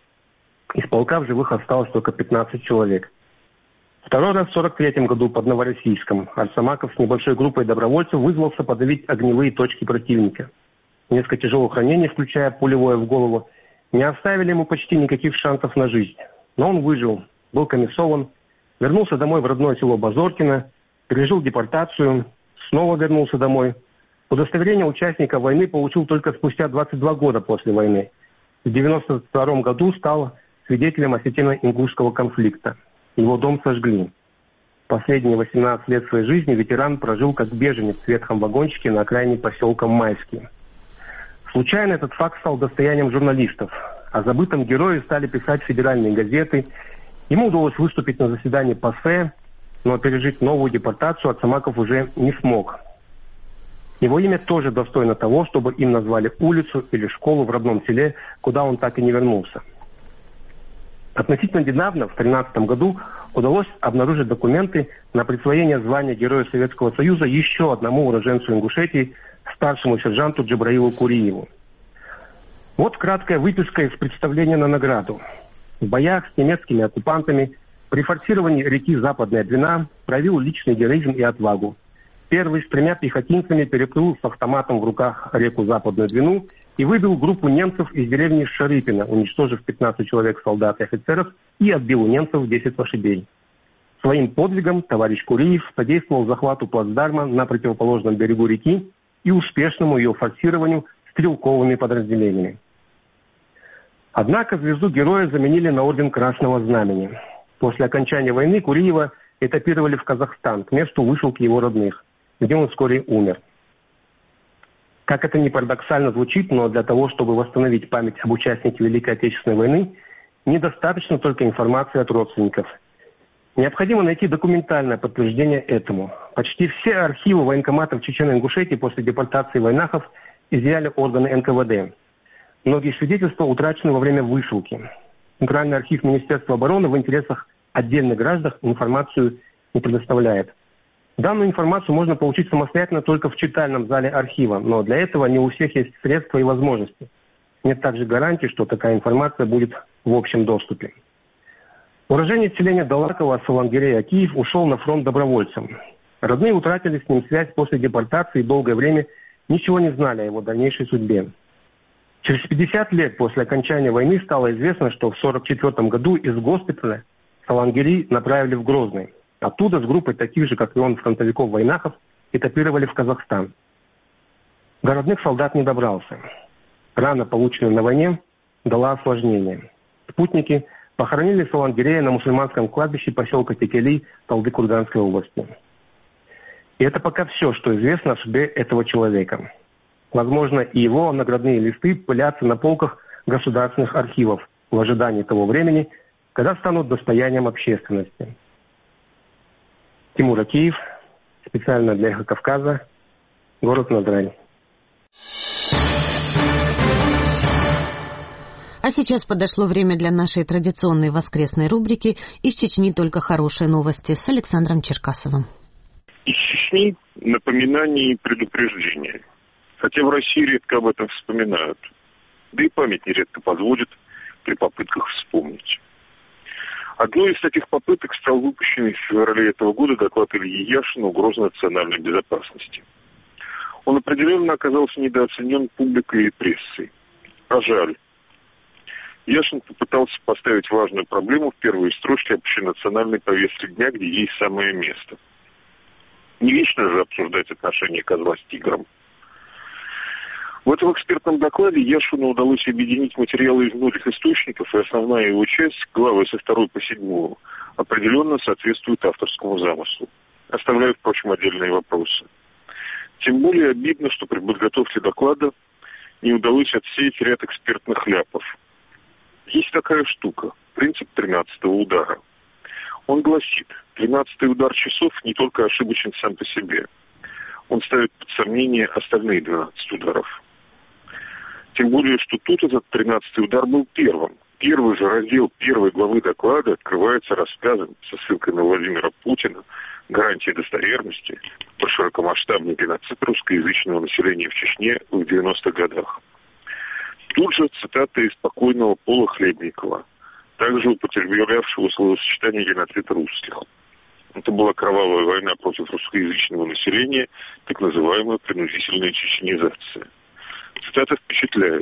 [SPEAKER 14] Из полка в живых осталось только 15 человек. Второй раз в 1943 году под Новороссийском Арсамаков с небольшой группой добровольцев вызвался подавить огневые точки противника. Несколько тяжелых ранений, включая пулевое в голову, не оставили ему почти никаких шансов на жизнь. Но он выжил, был комиссован, вернулся домой в родное село Базоркино, пережил депортацию, снова вернулся домой. Удостоверение участника войны получил только спустя 22 года после войны. В 1992 году стал свидетелем осетино-ингушского конфликта. Его дом сожгли. Последние 18 лет своей жизни ветеран прожил как беженец в ветхом вагончике на окраине поселка Майский. Случайно этот факт стал достоянием журналистов. О забытом герое стали писать федеральные газеты. Ему удалось выступить на заседании ПАСЕ, но пережить новую депортацию Арцамаков уже не смог. Его имя тоже достойно того, чтобы им назвали улицу или школу в родном селе, куда он так и не вернулся. Относительно недавно, в 2013 году, удалось обнаружить документы на присвоение звания Героя Советского Союза еще одному уроженцу Ингушетии, старшему сержанту Джабраилу Куриеву. Вот краткая выписка из представления на награду. В боях с немецкими оккупантами при форсировании реки Западная Двина проявил личный героизм и отвагу. Первый с 3 пехотинцами переплыл с автоматом в руках реку Западную Двину и выбил группу немцев из деревни Шарыпино, уничтожив 15 человек солдат и офицеров, и отбил у немцев 10 лошадей. Своим подвигом товарищ Куриев содействовал захвату плацдарма на противоположном берегу реки и успешному ее форсированию стрелковыми подразделениями. Однако звезду героя заменили на орден Красного Знамени. После окончания войны Куриева этапировали в Казахстан, к месту высылки его родных, где он вскоре умер. Как это ни парадоксально звучит, но для того, чтобы восстановить память об участнике Великой Отечественной войны, недостаточно только информации от родственников. Необходимо найти документальное подтверждение этому. Почти все архивы военкоматов Чечено-Ингушетии после депортации войнахов изъяли органы НКВД. Многие свидетельства утрачены во время высылки. Центральный архив Министерства обороны в интересах отдельных граждан информацию не предоставляет. Данную информацию можно получить самостоятельно только в читальном зале архива, но для этого не у всех есть средства и возможности. Нет также гарантии, что такая информация будет в общем доступе. Уроженец селения Далакова Салангирей Акиев ушел на фронт добровольцем. Родные утратили с ним связь после депортации и долгое время ничего не знали о его дальнейшей судьбе. Через 50 лет после окончания войны стало известно, что в 1944 году из госпиталя Салангирей направили в Грозный. Оттуда с группой таких же, как и он, фронтовиков-войнахов этапировали в Казахстан. До родных солдат не добрался. Рана, полученная на войне, дала осложнение. Спутники похоронили Салангирея на мусульманском кладбище поселка Текели Талды-Курганской области. И это пока все, что известно о судьбе этого человека. Возможно, и его наградные листы пылятся на полках государственных архивов в ожидании того времени, когда станут достоянием общественности. Тимур Акиев, специально для «Эхо Кавказа», город Назрань.
[SPEAKER 1] А сейчас подошло время для нашей традиционной воскресной рубрики «Из Чечни только хорошие новости» с Александром Черкасовым.
[SPEAKER 15] Из Чечни напоминание и предупреждение. Хотя в России редко об этом вспоминают. Да и память нередко подводит при попытках вспомнить. Одной из таких попыток стал выпущенный в феврале этого года доклад Ильи Яшина «Угроза национальной безопасности». Он определенно оказался недооценен публикой и прессой. А жаль. Яшин попытался поставить важную проблему в первой строчке общенациональной повестки дня, где ей самое место. Не вечно же обсуждать отношения козла с тигром. В этом экспертном докладе Яшину удалось объединить материалы из многих источников, и основная его часть, главы со 2 по 7, определенно соответствует авторскому замыслу. Оставляю, впрочем, отдельные вопросы. Тем более обидно, что при подготовке доклада не удалось отсеять ряд экспертных ляпов. Есть такая штука – принцип 13-го удара. Он гласит, 13-й удар часов не только ошибочен сам по себе. Он ставит под сомнение остальные 12 ударов. Тем более, что тут этот 13-й удар был первым. Первый же раздел первой главы доклада открывается рассказом со ссылкой на Владимира Путина «Гарантия достоверности» про широкомасштабный геноцид русскоязычного населения в Чечне в 90-х годах. Тут же цитата из покойного Пола Хлебникова, также употреблявшего словосочетание «геноцид русских». Это была кровавая война против русскоязычного населения, так называемая принудительная чеченизация. Цитата впечатляет.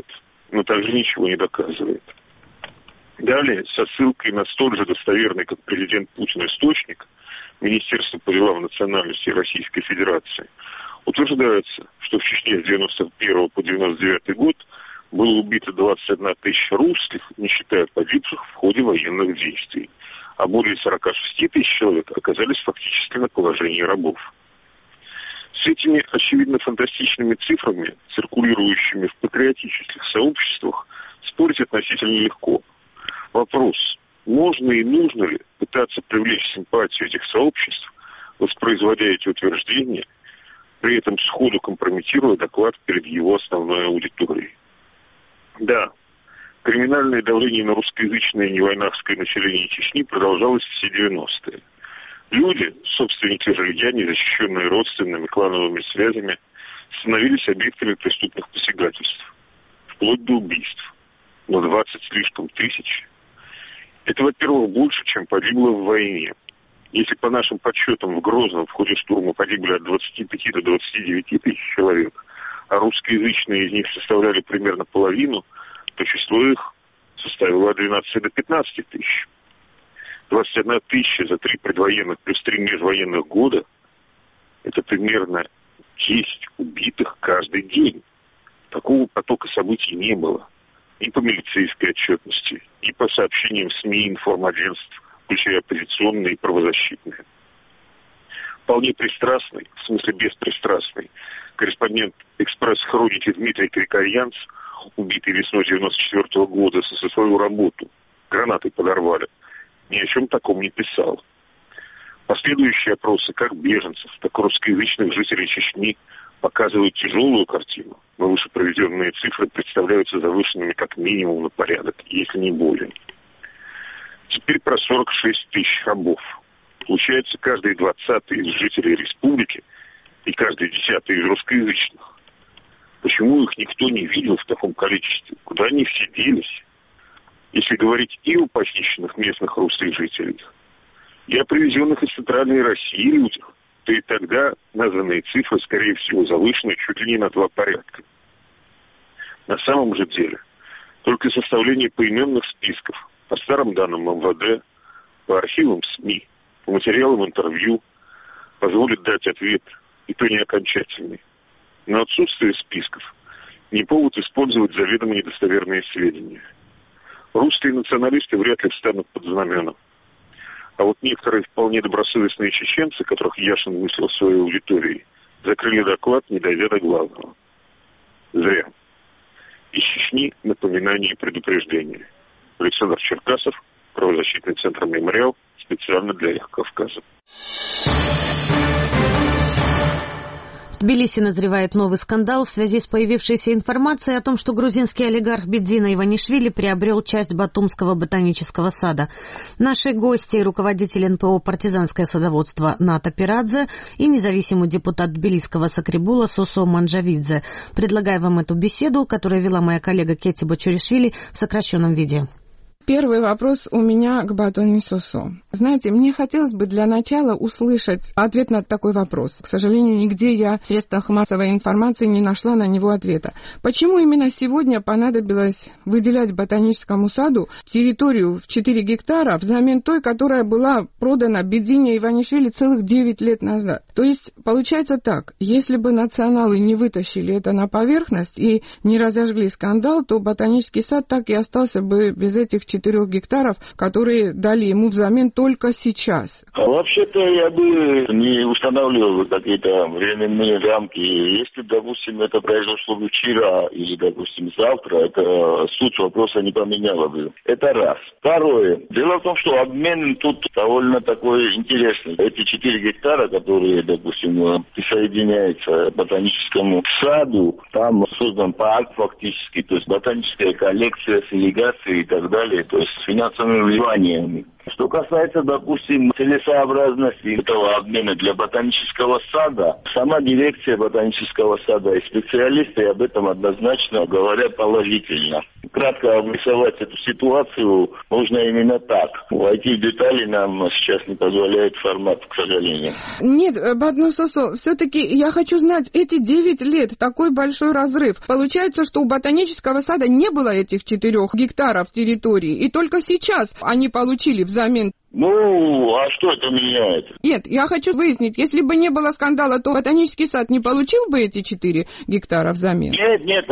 [SPEAKER 15] но также ничего не доказывает. Далее, со ссылкой на столь же достоверный, как президент Путин, источник, Министерство по делам национальности Российской Федерации, утверждается, что в Чечне с 91 по 99 год было убито 21 тысяча русских, не считая погибших в ходе военных действий, а более 46 тысяч человек оказались фактически на положении рабов. С этими, очевидно, фантастичными цифрами, циркулирующими в патриотических сообществах, спорить относительно легко. Вопрос, можно и нужно ли пытаться привлечь симпатию этих сообществ, воспроизводя эти утверждения, при этом сходу компрометируя доклад перед его основной аудиторией. Да, криминальное давление на русскоязычное невойнахское население Чечни продолжалось все 90-е. Люди, собственники жилья, незащищенные родственными клановыми связями, становились объектами преступных посягательств, вплоть до убийств. Но 20 слишком тысяч – это, во-первых, больше, чем погибло в войне. Если по нашим подсчетам в Грозном в ходе штурма погибли от 25 до 29 тысяч человек, а русскоязычные из них составляли примерно половину, то число их составило от 12 до 15 тысяч. 21 тысяча за 3 предвоенных плюс 3 межвоенных года – это примерно 10 убитых каждый день. Такого потока событий не было. И по милицейской отчетности, и по сообщениям СМИ и информагентств, включая оппозиционные и правозащитные. Вполне пристрастный, в смысле беспристрастный, корреспондент «Экспресс-хроники» Дмитрий Крикарьянц, убитый весной 1994 года за свою работу, гранатой подорвали, ни о чем таком не писал. Последующие опросы как беженцев, так и русскоязычных жителей Чечни показывают тяжелую картину, но выше приведенные цифры представляются завышенными как минимум на порядок, если не более. Теперь про 46 тысяч рабов. Получается, каждый 20-й из жителей республики и каждый 10-й из русскоязычных. Почему их никто не видел в таком количестве? Куда они все делись? Если говорить и о похищенных местных русских жителях, и о привезенных из Центральной России людях, то и тогда названные цифры, скорее всего, завышены чуть ли не на 2 порядка. На самом же деле, только составление поименных списков по старым данным МВД, по архивам СМИ, по материалам интервью позволит дать ответ, и то не окончательный. Но отсутствие списков не повод использовать заведомо недостоверные сведения. Русские националисты вряд ли встанут под знамена. А вот некоторые вполне добросовестные чеченцы, которых Яшин мыслил в своей аудитории, закрыли доклад, не дойдя до главного. Зря. Из Чечни напоминание и предупреждение. Александр Черкасов, правозащитный центр «Мемориал», специально для «Эхо Кавказа».
[SPEAKER 1] В Тбилиси назревает новый скандал в связи с появившейся информацией о том, что грузинский олигарх Бедзина Иванишвили приобрел часть Батумского ботанического сада. Наши гости – руководитель НПО «Партизанское садоводство» Ната Пирадзе и независимый депутат Тбилисского Сакрибула Сосо Манджавидзе. Предлагаю вам эту беседу, которую вела моя коллега Кетти Бочуришвили в сокращенном виде.
[SPEAKER 16] Первый вопрос у меня к Батони Сосо. Знаете, мне хотелось бы для начала услышать ответ на такой вопрос. К сожалению, нигде я в средствах массовой информации не нашла на него ответа. Почему именно сегодня понадобилось выделять ботаническому саду территорию в 4 гектара взамен той, которая была продана Бедзине Иванишвили целых 9 лет назад? То есть, получается так, если бы националы не вытащили это на поверхность и не разожгли скандал, то ботанический сад так и остался бы без этих 4 гектаров, которые дали ему взамен только сейчас.
[SPEAKER 17] Вообще-то я бы не устанавливал какие-то временные рамки. Если, допустим, это произошло бы вчера или, допустим, завтра, это суть вопроса не поменяла бы. Это раз. Второе. Дело в том, что обмен тут довольно такой интересный. Эти 4 гектара, которые, допустим, присоединяются к ботаническому саду, там создан парк фактически, то есть ботаническая коллекция с ирригацией и так далее, то есть с финансовыми вливаниями. Что касается, допустим, целесообразности этого обмена для ботанического сада, сама дирекция ботанического сада и специалисты об этом однозначно говорят положительно. Кратко обрисовать эту ситуацию можно именно так. Войти в детали нам сейчас не позволяет формат, к сожалению.
[SPEAKER 16] Нет, Баднусосо, все-таки я хочу знать, эти 9 лет, такой большой разрыв. Получается, что у ботанического сада не было этих 4 гектаров территории, и только сейчас они получили взамен.
[SPEAKER 17] Ну, а что это меняет?
[SPEAKER 16] Нет, я хочу выяснить, если бы не было скандала, то ботанический сад не получил бы эти 4 гектара взамен?
[SPEAKER 17] Нет,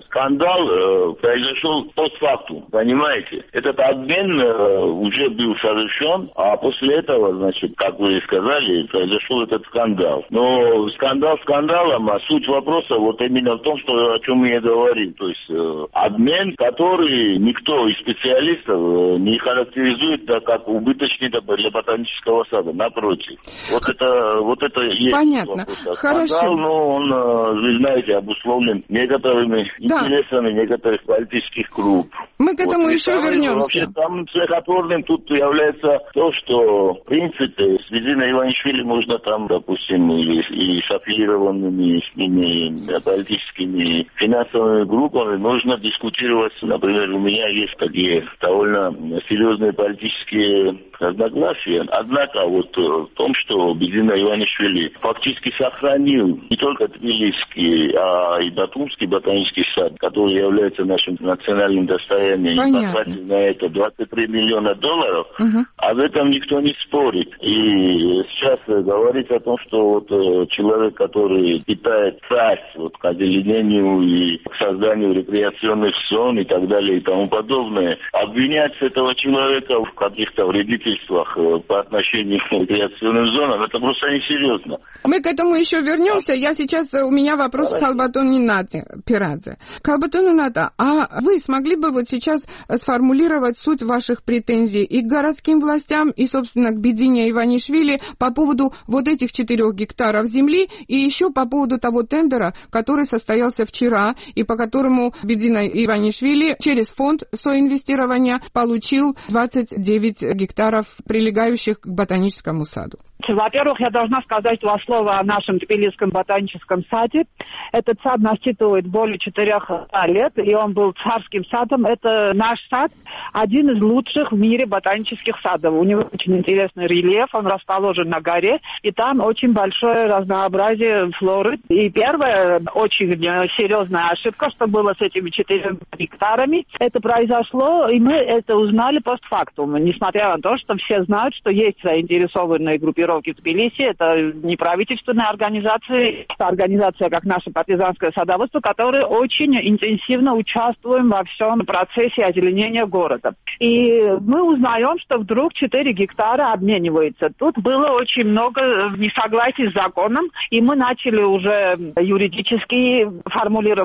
[SPEAKER 17] скандал произошел постфактум, понимаете? Этот обмен уже был совершен, а после этого, значит, как вы и сказали, произошел этот скандал. Но скандал скандалом, а суть вопроса вот именно в том, что, о чем я говорил. То есть обмен, который никто из специалистов не характеризует как убыточный для ботанического сада, напротив. Вот это и есть.
[SPEAKER 16] Понятно. Хорошо.
[SPEAKER 17] Скандал, но он, вы знаете, обусловлен некоторыми интересами некоторых политических групп.
[SPEAKER 16] Мы к этому еще вернемся.
[SPEAKER 17] Вообще, там смехотворным тут является то, что, в принципе, с Бедзиной Иванишвили можно там, допустим, и с аффилированными с ними политическими финансовыми группами можно дискутировать. Например, у меня есть такие довольно серьезные политические разногласия. Однако вот в том, что Бедзина Иванишвили фактически сохранил не только Тбилисский, а и Батумский ботанический сад, который является нашим национальным достоянием, и потратил на это $23 миллиона, об этом никто не спорит. И сейчас говорить о том, что вот человек, который питает страсть вот, к озеленению и к созданию рекреационных зон и так далее и тому подобное, обвинять этого человека в каких-то вредительствах по отношению к рекреационным зонам, это просто несерьезно.
[SPEAKER 16] Мы к этому еще вернемся. У меня вопрос к Калбатону Нате Пирадзе. Калбатону Ната, а вы смогли бы вот сейчас сформулировать суть ваших претензий и к городским властям, и, собственно, к Бедзине Иванишвили по поводу вот этих 4 гектаров земли и еще по поводу того тендера, который состоялся вчера и по которому Бедзина Иванишвили через фонд соинвестирования получил 29 гектаров, прилегающих к ботаническому саду?
[SPEAKER 18] Во-первых, я должна сказать 2 слова о нашем Тбилисском ботаническом саде. Этот сад насчитывает более 400 лет, и он был царским садом. Это наш сад, один из лучших в мире ботанических садов. У него очень интересный рельеф, он расположен на горе, и там очень большое разнообразие флоры. И первая очень серьезная ошибка, что было с этими 4 гектарами, это произошло, и мы это узнали постфактум, несмотря на то, что все знают, что есть заинтересованные группировки в Тбилиси, это неправительственные организации, это организация, как наше партизанское садоводство, которые очень интенсивно участвуем во всем процессе озеленения города. И мы узнаем, что вдруг 4 гектара обмениваются. Тут было очень много несогласий с законом, и мы начали уже юридически формулировать.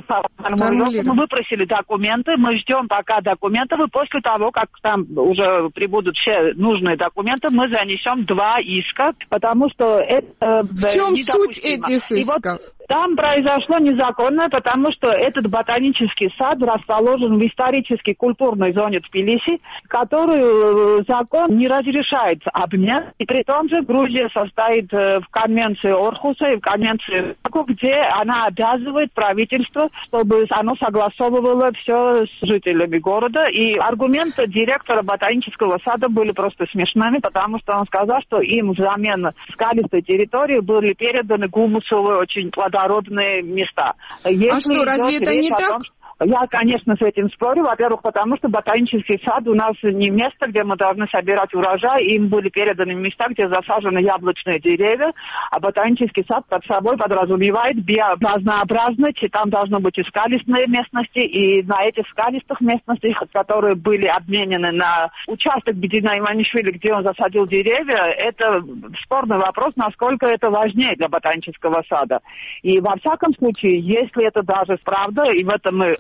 [SPEAKER 18] Мы выпросили документы, мы ждем пока документов, и после того, как там уже прибудут все нужные документы, мы занесем 2 иска, потому что это
[SPEAKER 16] в чем суть этих исков?
[SPEAKER 18] Там произошло незаконно, потому что этот ботанический сад расположен в исторической культурной зоне Тбилиси, которую закон не разрешает обмен. И при том же Грузия состоит в конвенции Орхуса и в конвенции, где она обязывает правительство, чтобы оно согласовывало все с жителями города. И аргументы директора ботанического сада были просто смешными, потому что он сказал, что им взамен скалистой территории были переданы гумусовые, очень плодородные места.
[SPEAKER 16] А что, разве это не так?
[SPEAKER 18] Я, конечно, с этим спорю. Во-первых, потому что ботанический сад у нас не место, где мы должны собирать урожай. Им были переданы места, где засажены яблочные деревья. А ботанический сад под собой подразумевает биоразнообразность. И там должны быть и скалистые местности. И на этих скалистых местностях, которые были обменены на участок Бедзина Иванишвили, где он засадил деревья, это спорный вопрос, насколько это важнее для ботанического сада. И во всяком случае, если это даже правда, и в этом мы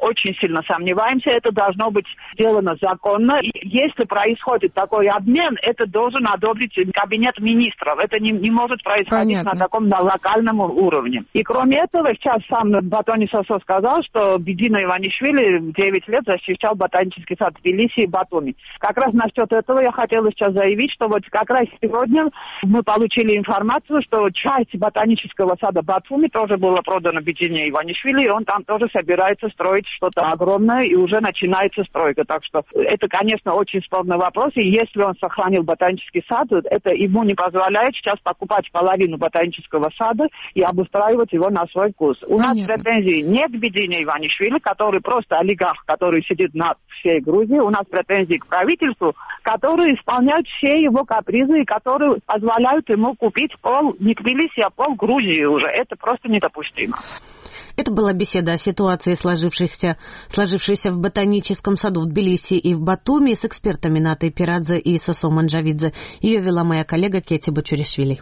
[SPEAKER 18] очень сильно сомневаемся. Это должно быть сделано законно. И если происходит такой обмен, это должен одобрить кабинет министров. Это не может происходить на таком локальном уровне. И кроме этого, сейчас сам Батони Сосо сказал, что Бидино Иванишвили 9 лет защищал ботанический сад в Тбилиси и Батуми. Как раз насчет этого я хотела сейчас заявить, что вот как раз сегодня мы получили информацию, что часть ботанического сада Батуми тоже была продана Бидине Иванишвили, и он там тоже собирается строить что-то огромное, и уже начинается стройка. Так что это, конечно, очень спорный вопрос, и если он сохранил ботанический сад, это ему не позволяет сейчас покупать половину ботанического сада и обустраивать его на свой вкус. У нас претензий нет к Бидине Иванишвили, который просто олигарх, который сидит над всей Грузией. У нас претензии к правительству, которые исполняют все его капризы и которые позволяют ему купить пол не Тбилиси, а пол Грузии уже. Это просто недопустимо.
[SPEAKER 1] Это была беседа о ситуации, сложившейся в ботаническом саду в Тбилиси и в Батуми с экспертами Натой Пирадзе и Сосо Манджавидзе. Ее вела моя коллега Кети Бачуришвили.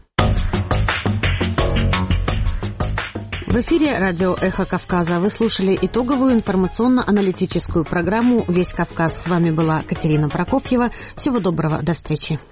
[SPEAKER 1] В эфире радио «Эхо Кавказа». Вы слушали итоговую информационно-аналитическую программу «Весь Кавказ». С вами была Катерина Прокофьева. Всего доброго. До встречи.